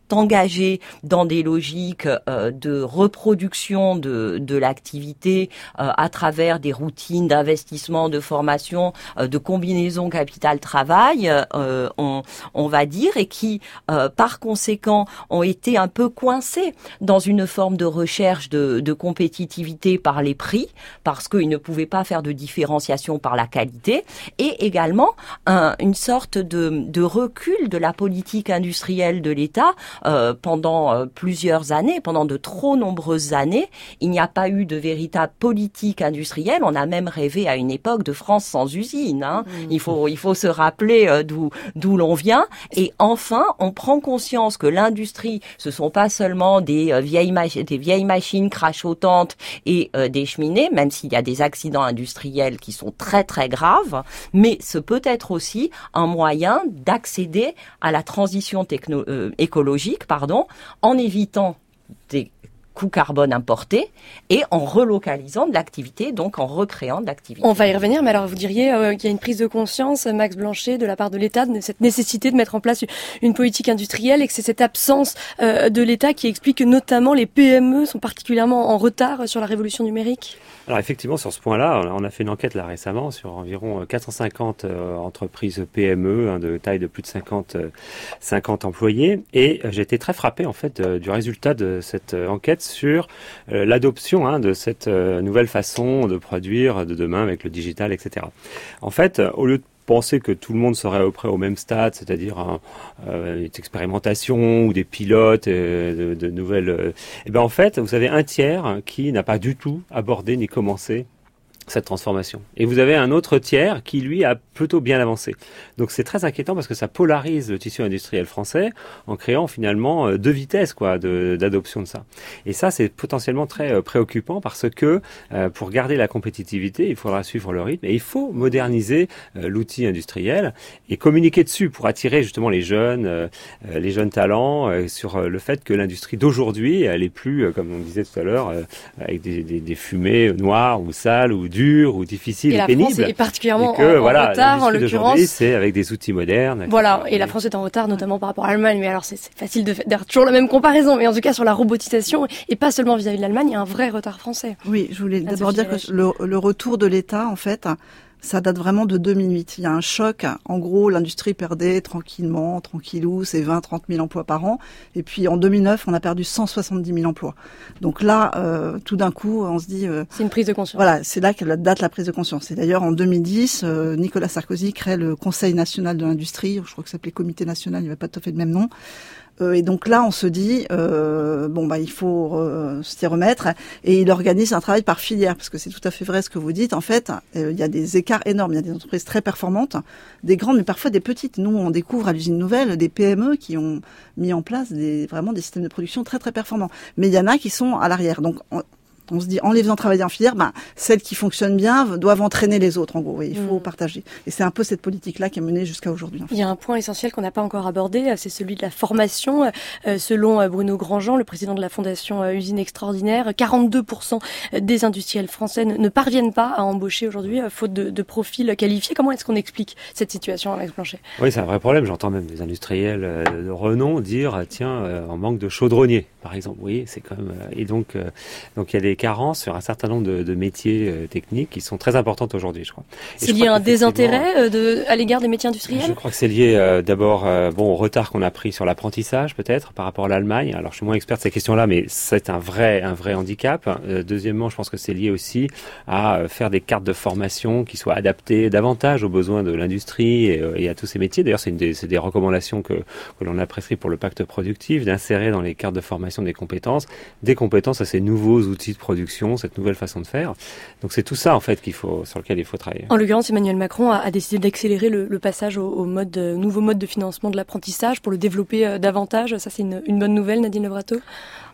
engagés dans des logiques euh, de reproduction de, de l'activité euh, à travers des routines d'investissement, de formation, euh, de combinaison capital-travail, euh, on, on va dire, et qui, euh, par conséquent, ont été un peu coincés dans une forme de recherche de, de compétitivité par les prix, parce qu'ils ne pouvaient pas faire de différenciation par la qualité, et également un, une sorte de, de recul de la politique industrielle de l'État. Euh, pendant euh, plusieurs années, pendant de trop nombreuses années, il n'y a pas eu de véritable politique industrielle. On a même rêvé à une époque de France sans usine. Hein. Mmh. Il faut, il faut se rappeler euh, d'où, d'où l'on vient. Et enfin, on prend conscience que l'industrie, ce sont pas seulement des euh, vieilles, mach- des vieilles machines crachotantes et euh, des cheminées, même s'il y a des accidents industriels qui sont très très graves, mais ce peut être aussi un moyen d'accéder à la transition techno- euh, écologique, pardon, en évitant des coûts carbone importés et en relocalisant de l'activité, donc en recréant de l'activité. On va y revenir, mais alors vous diriez euh, qu'il y a une prise de conscience, Max Blanchet, de la part de l'État, de cette nécessité de mettre en place une politique industrielle, et que c'est cette absence euh, de l'État qui explique que notamment les P M E sont particulièrement en retard sur la révolution numérique? Alors effectivement, sur ce point-là, on a fait une enquête là récemment sur environ quatre cent cinquante euh, entreprises P M E hein, de taille de plus de cinquante, euh, cinquante employés, et euh, j'ai été très frappé en fait euh, du résultat de cette euh, enquête sur euh, l'adoption hein, de cette euh, nouvelle façon de produire de demain avec le digital, et cetera. En fait, euh, au lieu de penser que tout le monde serait à peu près au même stade, c'est-à-dire un, euh, une expérimentation ou des pilotes euh, de, de nouvelles... Euh, et ben en fait, vous avez un tiers qui n'a pas du tout abordé ni commencé cette transformation. Et vous avez un autre tiers qui, lui, a plutôt bien avancé. Donc c'est très inquiétant parce que ça polarise le tissu industriel français en créant finalement deux vitesses quoi, de, d'adoption de ça. Et ça, c'est potentiellement très euh, préoccupant parce que euh, pour garder la compétitivité, il faudra suivre le rythme et il faut moderniser euh, l'outil industriel et communiquer dessus pour attirer justement les jeunes, euh, les jeunes talents euh, sur euh, le fait que l'industrie d'aujourd'hui, elle est plus, euh, comme on disait tout à l'heure, euh, avec des, des, des fumées noires ou sales ou dur ou difficile et ou la pénible. France est particulièrement et que, en, voilà, en retard en l'occurrence. C'est avec des outils modernes. et cetera. Voilà, et la France est en retard notamment par rapport à l'Allemagne. Mais alors c'est, c'est facile de faire toujours la même comparaison, mais en tout cas sur la robotisation et pas seulement vis-à-vis de l'Allemagne, il y a un vrai retard français. Oui, je voulais d'abord dire que le, le retour de l'État en fait, ça date vraiment de deux mille huit. Il y a un choc. En gros, l'industrie perdait tranquillement, tranquillou, ses vingt à trente mille emplois par an. Et puis, en deux mille neuf, on a perdu cent soixante-dix mille emplois. Donc là, euh, tout d'un coup, on se dit... Euh, c'est une prise de conscience. Voilà, c'est là que date la prise de conscience. Et d'ailleurs, en deux mille dix, euh, Nicolas Sarkozy crée le Conseil national de l'industrie. Je crois que ça s'appelait Comité national, il n'y avait pas tout à fait le même nom. Euh, et donc là, on se dit, euh, bon bah il faut euh, s'y remettre, et il organise un travail par filière, parce que c'est tout à fait vrai ce que vous dites. En fait, euh, il y a des écarts énormes. Il y a des entreprises très performantes, des grandes, mais parfois des petites. Nous, on découvre à l'usine Nouvelle des P M E qui ont mis en place des vraiment des systèmes de production très très performants. Mais il y en a qui sont à l'arrière. Donc on, on se dit, en les faisant travailler en filière, ben, celles qui fonctionnent bien doivent entraîner les autres, en gros. Et il faut mmh. partager. Et c'est un peu cette politique-là qui est menée jusqu'à aujourd'hui. En fait. Il y a un point essentiel qu'on n'a pas encore abordé, c'est celui de la formation. Euh, selon Bruno Grandjean, le président de la Fondation euh, Usine Extraordinaire, quarante-deux pour cent des industriels français ne, ne parviennent pas à embaucher aujourd'hui, euh, faute de, de profils qualifiés. Comment est-ce qu'on explique cette situation, Max Blanchet ? Oui, c'est un vrai problème. J'entends même des industriels euh, de renom dire, tiens, euh, on manque de chaudronniers, par exemple. Oui, c'est quand même... Euh, et donc, euh, donc il y a des carences sur un certain nombre de, de métiers euh, techniques qui sont très importantes aujourd'hui, je crois. Et c'est lié à un désintérêt euh, de, à l'égard des métiers industriels ? Je crois que c'est lié euh, d'abord euh, bon, au retard qu'on a pris sur l'apprentissage, peut-être, par rapport à l'Allemagne. Alors, je suis moins expert de ces questions-là, mais c'est un vrai, un vrai handicap. Euh, deuxièmement, je pense que c'est lié aussi à euh, faire des cartes de formation qui soient adaptées davantage aux besoins de l'industrie et, euh, et à tous ces métiers. D'ailleurs, c'est, une des, c'est des recommandations que, que l'on a prescrites pour le pacte productif, d'insérer dans les cartes de formation des compétences, des compétences à ces nouveaux outils de production, cette nouvelle façon de faire. Donc c'est tout ça en fait qu'il faut, sur lequel il faut travailler. En l'occurrence, Emmanuel Macron a, a décidé d'accélérer le, le passage au, au mode, euh, nouveau mode de financement de l'apprentissage pour le développer euh, davantage. Ça, c'est une, une bonne nouvelle, Nadine Levrato ?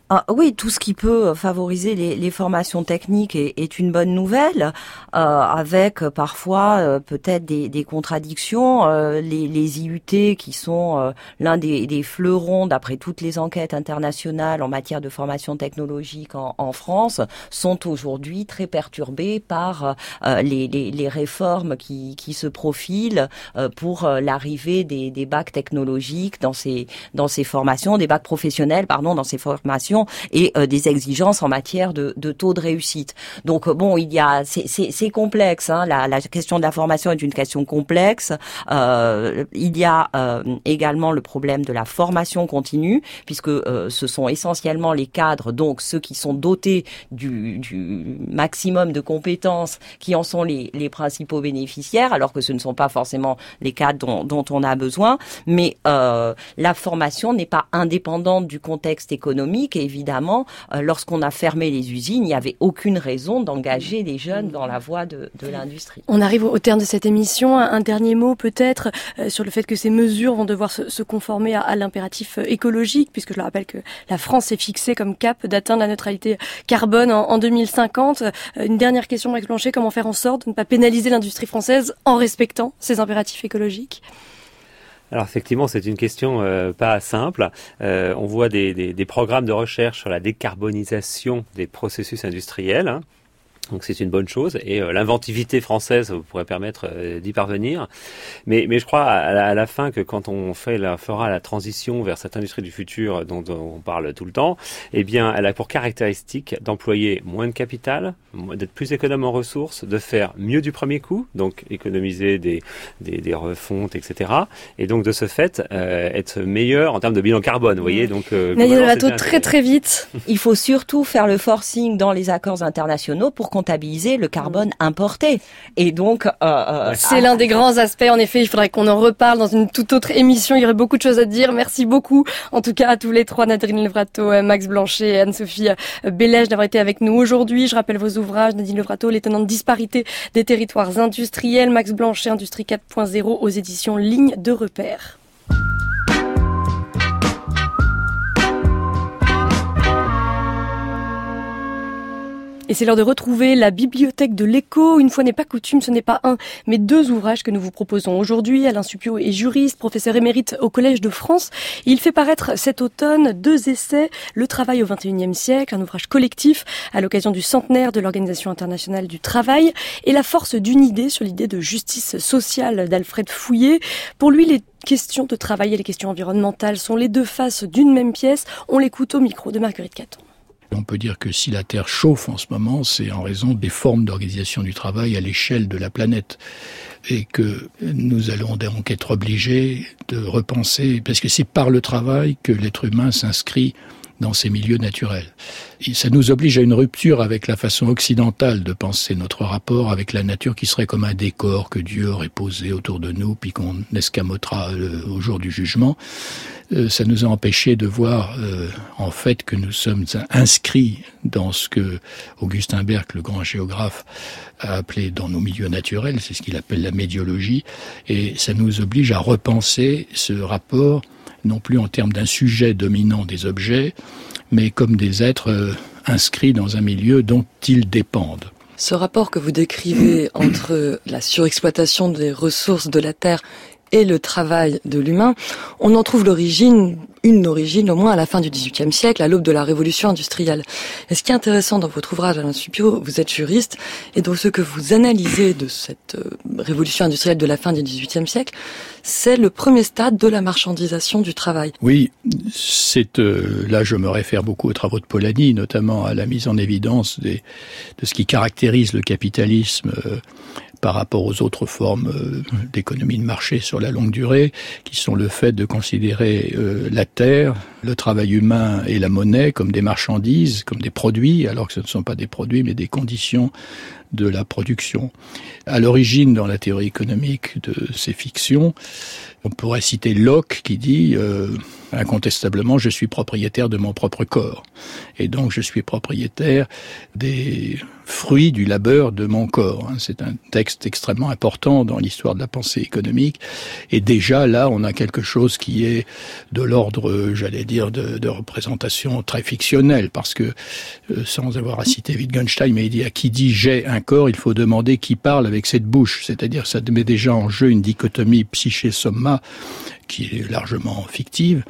Ah, oui, tout ce qui peut favoriser les, les formations techniques est, est une bonne nouvelle, euh, avec euh, parfois euh, peut-être des, des contradictions. Euh, les, les I U T, qui sont euh, l'un des, des fleurons, d'après toutes les enquêtes internationales en matière de formation technologique en, en France, sont aujourd'hui très perturbés par euh, les, les, les réformes qui, qui se profilent euh, pour euh, l'arrivée des, des bacs technologiques dans ces, dans ces formations, des bacs professionnels, pardon, dans ces formations, et euh, des exigences en matière de, de taux de réussite. Donc euh, bon, il y a, c'est, c'est, c'est complexe. Hein, la, la question de la formation est une question complexe. Euh, il y a euh, également le problème de la formation continue, puisque euh, ce sont essentiellement les cadres, donc ceux qui sont dotés du, du maximum de compétences, qui en sont les, les principaux bénéficiaires, alors que ce ne sont pas forcément les cadres dont, dont on a besoin. Mais euh, la formation n'est pas indépendante du contexte économique, et évidemment, euh, lorsqu'on a fermé les usines, il n'y avait aucune raison d'engager les jeunes dans la voie de, de l'industrie. On arrive au terme de cette émission. Un dernier mot peut-être euh, sur le fait que ces mesures vont devoir se, se conformer à, à l'impératif écologique, puisque je le rappelle que la France s'est fixée comme cap d'atteindre la neutralité carbone en, en deux mille cinquante. Euh, une dernière question, Max Blanchet, comment faire en sorte de ne pas pénaliser l'industrie française en respectant ces impératifs écologiques ? Alors effectivement, c'est une question euh, pas simple. Euh, on voit des, des, des programmes de recherche sur la décarbonisation des processus industriels, hein. Donc c'est une bonne chose, et euh, l'inventivité française pourrait permettre euh, d'y parvenir. Mais, mais je crois à la, à la fin que quand on fait la, fera la transition vers cette industrie du futur dont, dont on parle tout le temps, eh bien elle a pour caractéristique d'employer moins de capital, d'être plus économe en ressources, de faire mieux du premier coup, donc économiser des, des, des refontes, et cetera. Et donc de ce fait, euh, être meilleur en termes de bilan carbone, vous voyez. Donc euh, Nadine Levrato, très très vite. Il faut surtout faire le forcing dans les accords internationaux pour comptabiliser le carbone importé. Et donc, euh, euh, c'est ah, l'un des grands aspects. En effet, il faudrait qu'on en reparle dans une toute autre émission. Il y aurait beaucoup de choses à dire. Merci beaucoup, en tout cas, à tous les trois, Nadine Levrato, Max Blanchet et Anne-Sophie Bellège, d'avoir été avec nous aujourd'hui. Je rappelle vos ouvrages, Nadine Levrato, l'étonnante disparité des territoires industriels, Max Blanchet, Industrie quatre point zéro, aux éditions Ligne de Repère. Et c'est l'heure de retrouver la bibliothèque de l'écho. Une fois n'est pas coutume, ce n'est pas un, mais deux ouvrages que nous vous proposons aujourd'hui. Alain Suppiot est juriste, professeur émérite au Collège de France. Il fait paraître cet automne deux essais, Le travail au vingt et unième siècle, un ouvrage collectif à l'occasion du centenaire de l'Organisation internationale du travail, et La force d'une idée, sur l'idée de justice sociale d'Alfred Fouillé. Pour lui, les questions de travail et les questions environnementales sont les deux faces d'une même pièce. On l'écoute au micro de Marguerite Caton. On peut dire que si la Terre chauffe en ce moment, c'est en raison des formes d'organisation du travail à l'échelle de la planète. Et que nous allons donc être obligés de repenser, parce que c'est par le travail que l'être humain s'inscrit dans ces milieux naturels. Et ça nous oblige à une rupture avec la façon occidentale de penser notre rapport avec la nature, qui serait comme un décor que Dieu aurait posé autour de nous, puis qu'on escamotera euh, au jour du jugement. Euh, ça nous a empêché de voir euh, en fait que nous sommes inscrits dans ce que Augustin Berg, le grand géographe, a appelé dans nos milieux naturels, c'est ce qu'il appelle la médiologie, et ça nous oblige à repenser ce rapport non plus en termes d'un sujet dominant des objets, mais comme des êtres euh, inscrits dans un milieu dont ils dépendent. Ce rapport que vous décrivez entre la surexploitation des ressources de la Terre et le travail de l'humain, on en trouve l'origine, une origine au moins à la fin du dix-huitième siècle, à l'aube de la révolution industrielle. Et ce qui est intéressant dans votre ouvrage, Alain Suppiot, vous êtes juriste, et donc ce que vous analysez de cette euh, révolution industrielle de la fin du dix-huitième siècle, c'est le premier stade de la marchandisation du travail. Oui, c'est euh, là je me réfère beaucoup aux travaux de Polanyi, notamment à la mise en évidence des, de ce qui caractérise le capitalisme euh, par rapport aux autres formes euh, d'économie de marché sur la longue durée, qui sont le fait de considérer euh, la terre, le travail humain et la monnaie comme des marchandises, comme des produits, alors que ce ne sont pas des produits, mais des conditions de la production. À l'origine, dans la théorie économique de ces fictions, On pourrait citer Locke qui dit euh, incontestablement, je suis propriétaire de mon propre corps. Et donc, je suis propriétaire des fruits du labeur de mon corps. C'est un texte extrêmement important dans l'histoire de la pensée économique. Et déjà, là, on a quelque chose qui est de l'ordre, j'allais dire, de, de représentation très fictionnelle. Parce que, euh, sans avoir à citer Wittgenstein, mais il dit à qui dit « j'ai un corps », il faut demander qui parle avec cette bouche. C'est-à-dire, ça met déjà en jeu une dichotomie psyché-soma qui est largement fictive.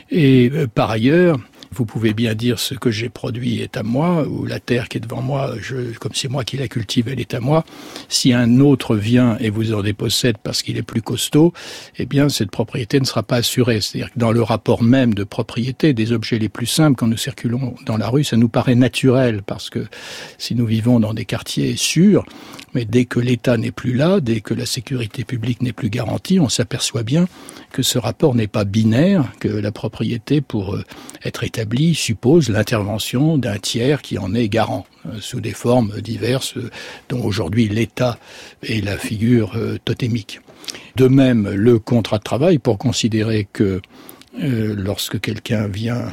Et euh, par ailleurs, vous pouvez bien dire ce que j'ai produit est à moi, ou la terre qui est devant moi, je, comme c'est moi qui la cultive, elle est à moi. Si un autre vient et vous en dépossède parce qu'il est plus costaud, eh bien cette propriété ne sera pas assurée. C'est-à-dire que dans le rapport même de propriété des objets les plus simples, quand nous circulons dans la rue, ça nous paraît naturel, parce que si nous vivons dans des quartiers sûrs, mais dès que l'État n'est plus là, dès que la sécurité publique n'est plus garantie, on s'aperçoit bien que ce rapport n'est pas binaire, que la propriété, pour être établie, suppose l'intervention d'un tiers qui en est garant, sous des formes diverses, dont aujourd'hui l'État est la figure totémique. De même, le contrat de travail, pour considérer que euh, lorsque quelqu'un vient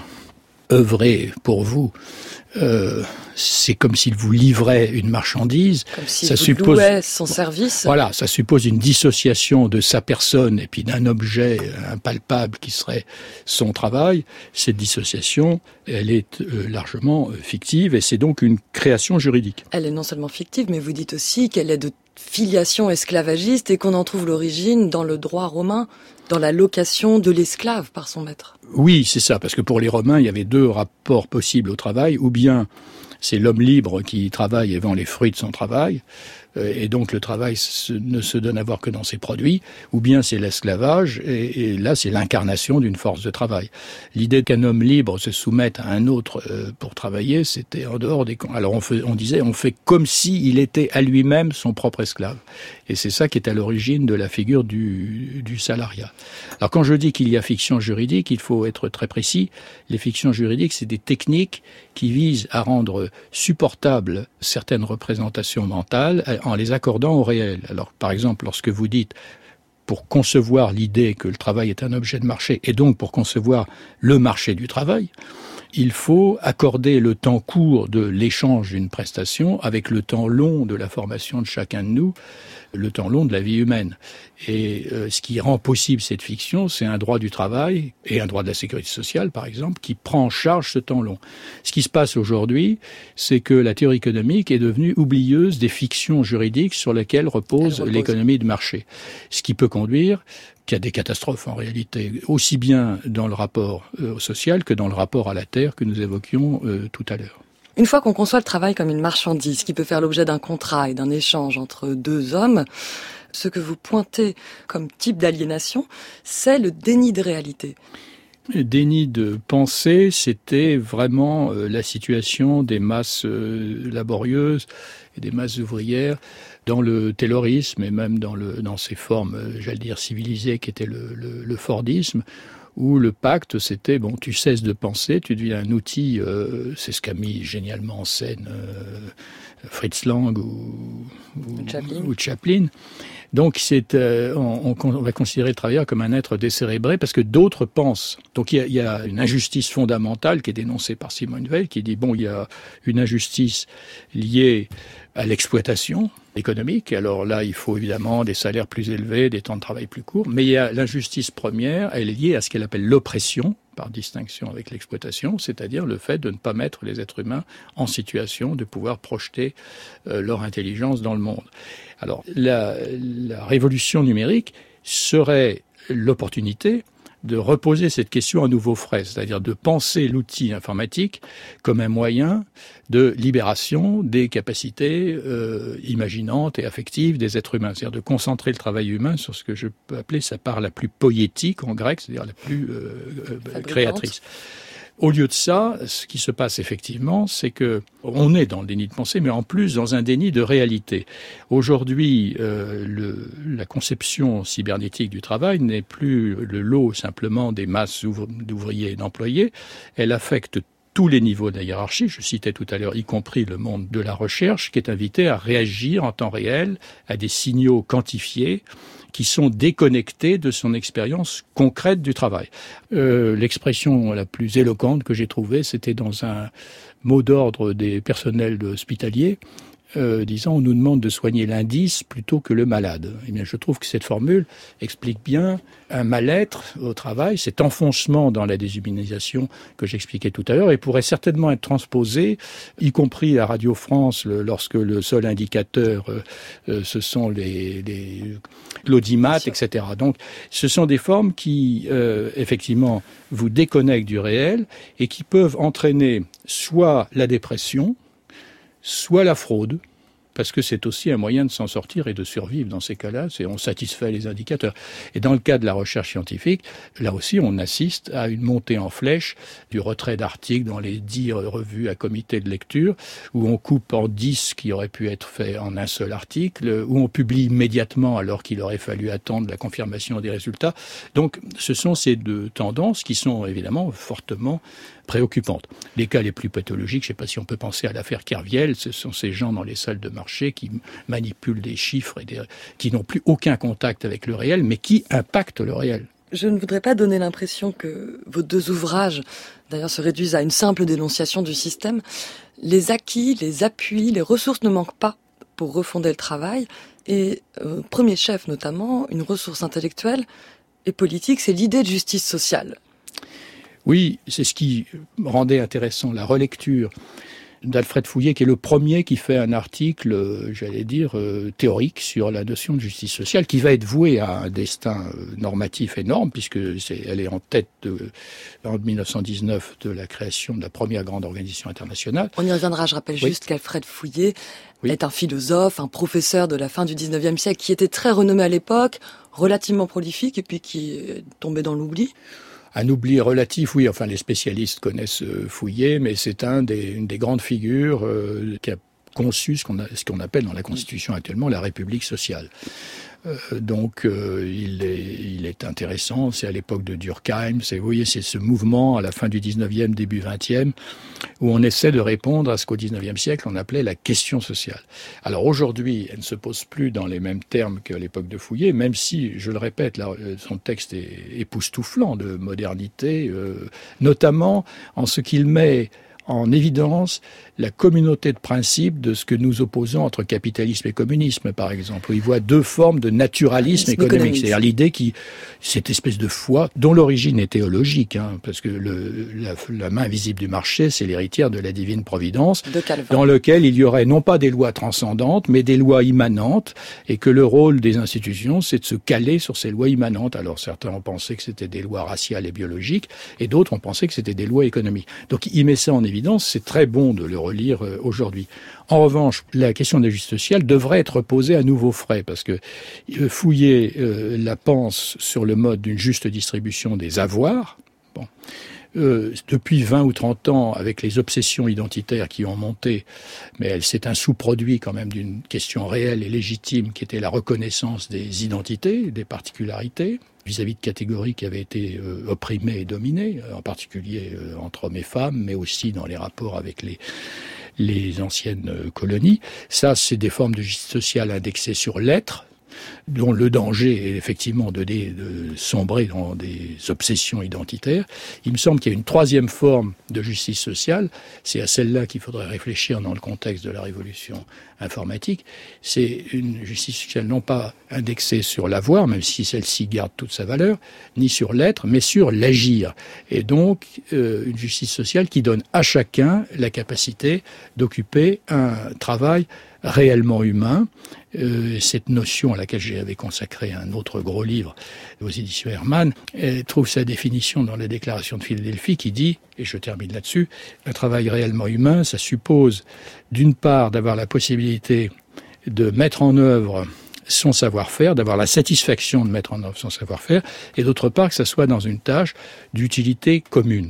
œuvrer pour vous, euh, c'est comme s'il vous livrait une marchandise. Comme s'il ça vous suppose, louait son service. Voilà, ça suppose une dissociation de sa personne et puis d'un objet impalpable qui serait son travail. Cette dissociation, elle est euh, largement euh, fictive et c'est donc une création juridique. Elle est non seulement fictive, mais vous dites aussi qu'elle est de filiation esclavagiste et qu'on en trouve l'origine dans le droit romain, dans la location de l'esclave par son maître. Oui, c'est ça, parce que pour les Romains, il y avait deux rapports possibles au travail, ou bien c'est l'homme libre qui travaille et vend les fruits de son travail, et donc le travail ne se donne à voir que dans ses produits, ou bien c'est l'esclavage, et, et là c'est l'incarnation d'une force de travail. L'idée qu'un homme libre se soumette à un autre euh, pour travailler, c'était en dehors des... Alors on, fait, on disait, on fait comme s'il était à lui-même son propre esclave. Et c'est ça qui est à l'origine de la figure du, du salariat. Alors quand je dis qu'il y a fiction juridique, il faut être très précis. Les fictions juridiques, c'est des techniques qui visent à rendre supportables certaines représentations mentales en les accordant au réel. Alors, par exemple, lorsque vous dites, pour concevoir l'idée que le travail est un objet de marché, et donc pour concevoir le marché du travail, il faut accorder le temps court de l'échange d'une prestation avec le temps long de la formation de chacun de nous, le temps long de la vie humaine. Et euh, ce qui rend possible cette fiction, c'est un droit du travail et un droit de la sécurité sociale, par exemple, qui prend en charge ce temps long. Ce qui se passe aujourd'hui, c'est que la théorie économique est devenue oublieuse des fictions juridiques sur lesquelles repose, repose. l'économie de marché. Ce qui peut conduire qu'il y a des catastrophes en réalité, aussi bien dans le rapport euh, social que dans le rapport à la terre que nous évoquions euh, tout à l'heure. Une fois qu'on conçoit le travail comme une marchandise qui peut faire l'objet d'un contrat et d'un échange entre deux hommes, ce que vous pointez comme type d'aliénation, c'est le déni de réalité. Le déni de pensée, c'était vraiment euh, la situation des masses euh, laborieuses et des masses ouvrières dans le taylorisme et même dans, le, dans ces formes, euh, j'allais dire, civilisées qui étaient le, le, le fordisme, où le pacte, c'était, bon, tu cesses de penser, tu deviens un outil, euh, c'est ce qu'a mis génialement en scène euh, Fritz Lang ou, ou, Chaplin. ou Chaplin. Donc, c'est, euh, on, on va considérer le travailleur comme un être décérébré parce que d'autres pensent. Donc, il y a, il y a une injustice fondamentale qui est dénoncée par Simone Weil, qui dit, bon, il y a une injustice liée à l'exploitation économique. Alors là, il faut évidemment des salaires plus élevés, des temps de travail plus courts. Mais il y a l'injustice première, elle est liée à ce qu'elle appelle l'oppression, par distinction avec l'exploitation, c'est-à-dire le fait de ne pas mettre les êtres humains en situation de pouvoir projeter euh, leur intelligence dans le monde. Alors, la, la révolution numérique serait l'opportunité de reposer cette question à nouveau frais, c'est-à-dire de penser l'outil informatique comme un moyen de libération des capacités euh, imaginantes et affectives des êtres humains, c'est-à-dire de concentrer le travail humain sur ce que je peux appeler sa part la plus poétique en grec, c'est-à-dire la plus euh, euh, créatrice. Au lieu de ça, ce qui se passe effectivement, c'est que on est dans le déni de pensée, mais en plus dans un déni de réalité. Aujourd'hui, euh, le, la conception cybernétique du travail n'est plus le lot simplement des masses d'ouvriers et d'employés. Elle affecte tous les niveaux de la hiérarchie, je citais tout à l'heure, y compris le monde de la recherche, qui est invité à réagir en temps réel à des signaux quantifiés qui sont déconnectés de son expérience concrète du travail. Euh, l'expression la plus éloquente que j'ai trouvée, c'était dans un mot d'ordre des personnels hospitaliers, Euh, disant on nous demande de soigner l'indice plutôt que le malade. Eh bien, je trouve que cette formule explique bien un mal-être au travail, cet enfoncement dans la déshumanisation que j'expliquais tout à l'heure, et pourrait certainement être transposé, y compris à Radio France, le, lorsque le seul indicateur, euh, euh, ce sont les, les l'audimat, et cetera. Donc, ce sont des formes qui, euh, effectivement, vous déconnectent du réel et qui peuvent entraîner soit la dépression, soit la fraude, parce que c'est aussi un moyen de s'en sortir et de survivre dans ces cas-là, c'est on satisfait les indicateurs. Et dans le cas de la recherche scientifique, là aussi on assiste à une montée en flèche du retrait d'articles dans les dix revues à comité de lecture, où on coupe en dix ce qui aurait pu être fait en un seul article, où on publie immédiatement alors qu'il aurait fallu attendre la confirmation des résultats. Donc ce sont ces deux tendances qui sont évidemment fortement préoccupantes. Les cas les plus pathologiques, je ne sais pas si on peut penser à l'affaire Kerviel, ce sont ces gens dans les salles de marché qui manipulent des chiffres et des, qui n'ont plus aucun contact avec le réel, mais qui impactent le réel. Je ne voudrais pas donner l'impression que vos deux ouvrages, d'ailleurs, se réduisent à une simple dénonciation du système. Les acquis, les appuis, les ressources ne manquent pas pour refonder le travail. Et euh, premier chef, notamment, une ressource intellectuelle et politique, c'est l'idée de justice sociale. Oui, c'est ce qui rendait intéressant la relecture d'Alfred Fouillé, qui est le premier qui fait un article, euh, j'allais dire, euh, théorique sur la notion de justice sociale, qui va être vouée à un destin euh, normatif énorme, puisque c'est, elle est en tête de, en mille neuf cent dix-neuf de la création de la première grande organisation internationale. On y reviendra, je rappelle oui. juste qu'Alfred Fouillé oui. est un philosophe, un professeur de la fin du dix-neuvième siècle, qui était très renommé à l'époque, relativement prolifique, et puis qui est tombé dans l'oubli. Un oubli relatif, oui, enfin les spécialistes connaissent euh, Fouillé, mais c'est un des, une des grandes figures euh, qui a conçu ce qu'on, a, ce qu'on appelle dans la Constitution actuellement la République sociale. Euh, donc euh, il, est, il est intéressant, c'est à l'époque de Durkheim, c'est, vous voyez, c'est ce mouvement à la fin du dix-neuvième, début vingtième, où on essaie de répondre à ce qu'au dix-neuvième siècle on appelait la question sociale. Alors aujourd'hui, elle ne se pose plus dans les mêmes termes qu'à l'époque de Fouillé, même si, je le répète, là, son texte est époustouflant de modernité, euh, notamment en ce qu'il met en évidence la communauté de principes de ce que nous opposons entre capitalisme et communisme, par exemple, où il voit deux formes de naturalisme économique, économique. C'est-à-dire l'idée qui, cette espèce de foi, dont l'origine est théologique, hein, parce que le, la, la main invisible du marché, c'est l'héritière de la divine providence, dans lequel il y aurait non pas des lois transcendantes, mais des lois immanentes, et que le rôle des institutions, c'est de se caler sur ces lois immanentes. Alors certains ont pensé que c'était des lois raciales et biologiques, et d'autres ont pensé que c'était des lois économiques. Donc il met ça en évidence, c'est très bon de le relire aujourd'hui. En revanche, la question de la justice sociale devrait être posée à nouveau frais, parce que Fouillé euh, la pense sur le mode d'une juste distribution des avoirs. Bon. Euh, depuis vingt ou trente ans, avec les obsessions identitaires qui ont monté, mais c'est un sous-produit quand même d'une question réelle et légitime qui était la reconnaissance des identités, des particularités, vis-à-vis de catégories qui avaient été euh, opprimées et dominées, en particulier euh, entre hommes et femmes, mais aussi dans les rapports avec les les anciennes euh, colonies. Ça, c'est des formes de justice sociale indexées sur l'être, dont le danger est effectivement de, de, de sombrer dans des obsessions identitaires. Il me semble qu'il y a une troisième forme de justice sociale, c'est à celle-là qu'il faudrait réfléchir dans le contexte de la révolution informatique. C'est une justice sociale non pas indexée sur l'avoir, même si celle-ci garde toute sa valeur, ni sur l'être, mais sur l'agir. Et donc, euh, une justice sociale qui donne à chacun la capacité d'occuper un travail réellement humain. Euh, cette notion à laquelle j'avais consacré un autre gros livre aux éditions Hermann, elle trouve sa définition dans la déclaration de Philadelphie qui dit, et je termine là-dessus, un travail réellement humain, ça suppose d'une part d'avoir la possibilité de mettre en œuvre son savoir-faire, d'avoir la satisfaction de mettre en œuvre son savoir-faire, et d'autre part que ça soit dans une tâche d'utilité commune.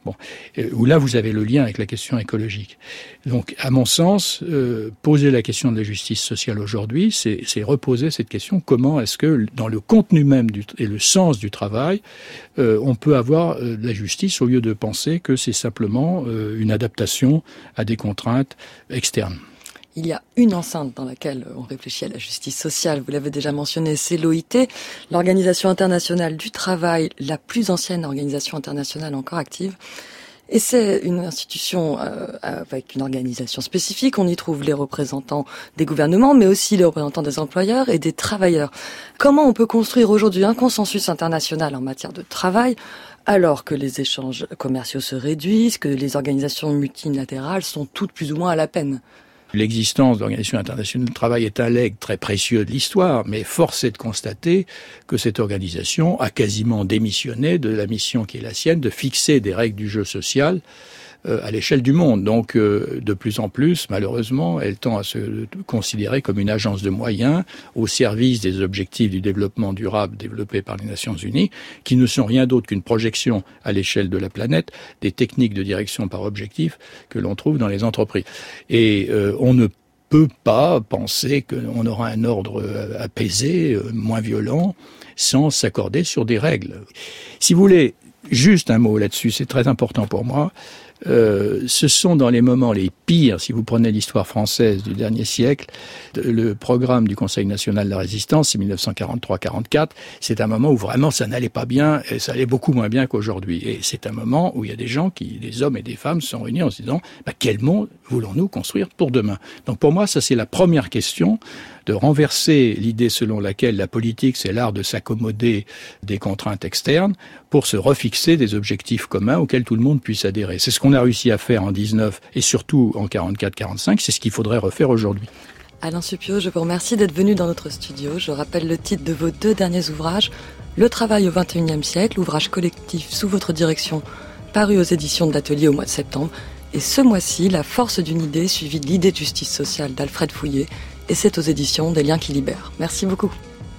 Bon, où là vous avez le lien avec la question écologique. Donc, à mon sens, euh, poser la question de la justice sociale aujourd'hui, c'est, c'est reposer cette question, comment est-ce que dans le contenu même du, et le sens du travail, euh, on peut avoir euh, de la justice au lieu de penser que c'est simplement euh, une adaptation à des contraintes externes. Il y a une enceinte dans laquelle on réfléchit à la justice sociale, vous l'avez déjà mentionné, c'est l'O I T, l'Organisation internationale du travail, la plus ancienne organisation internationale encore active. Et c'est une institution euh, avec une organisation spécifique. On y trouve les représentants des gouvernements, mais aussi les représentants des employeurs et des travailleurs. Comment on peut construire aujourd'hui un consensus international en matière de travail alors que les échanges commerciaux se réduisent, que les organisations multilatérales sont toutes plus ou moins à la peine ? L'existence de l'Organisation internationale du travail est un legs très précieux de l'histoire, mais force est de constater que cette organisation a quasiment démissionné de la mission qui est la sienne de fixer des règles du jeu social euh, à l'échelle du monde. Donc, euh, de plus en plus, malheureusement, elle tend à se considérer comme une agence de moyens au service des objectifs du développement durable développés par les Nations Unies, qui ne sont rien d'autre qu'une projection à l'échelle de la planète des techniques de direction par objectif que l'on trouve dans les entreprises. Et euh, on ne peut pas penser qu'on aura un ordre apaisé, moins violent, sans s'accorder sur des règles. Si vous voulez, juste un mot là-dessus, c'est très important pour moi. Euh, ce sont dans les moments les pires, si vous prenez l'histoire française du dernier siècle, le programme du Conseil national de la résistance, c'est dix-neuf cent quarante-trois quarante-quatre, c'est un moment où vraiment ça n'allait pas bien, et ça allait beaucoup moins bien qu'aujourd'hui. Et c'est un moment où il y a des gens, qui, des hommes et des femmes, se sont réunis en se disant bah, quel monde voulons-nous construire pour demain ? Donc pour moi, ça c'est la première question, de renverser l'idée selon laquelle la politique, c'est l'art de s'accommoder des contraintes externes pour se refixer des objectifs communs auxquels tout le monde puisse adhérer. C'est ce qu'on a réussi à faire en dix-neuf et surtout en quarante-quatre quarante-cinq, c'est ce qu'il faudrait refaire aujourd'hui. Alain Suppiot, je vous remercie d'être venu dans notre studio. Je rappelle le titre de vos deux derniers ouvrages, Le travail au vingt et unième siècle, ouvrage collectif sous votre direction, paru aux éditions de l'Atelier au mois de septembre. Et ce mois-ci, La force d'une idée, suivie de l'idée de justice sociale d'Alfred Fouillé, et c'est aux éditions des Liens qui libèrent. Merci beaucoup.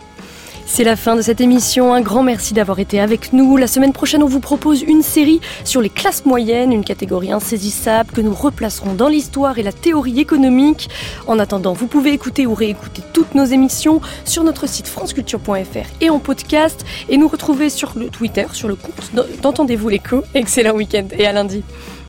C'est la fin de cette émission. Un grand merci d'avoir été avec nous. La semaine prochaine, on vous propose une série sur les classes moyennes, une catégorie insaisissable que nous replacerons dans l'histoire et la théorie économique. En attendant, vous pouvez écouter ou réécouter toutes nos émissions sur notre site franceculture point f r et en podcast, et nous retrouver sur le Twitter, sur le compte d'Entendez-vous l'écho. Excellent week-end et à lundi.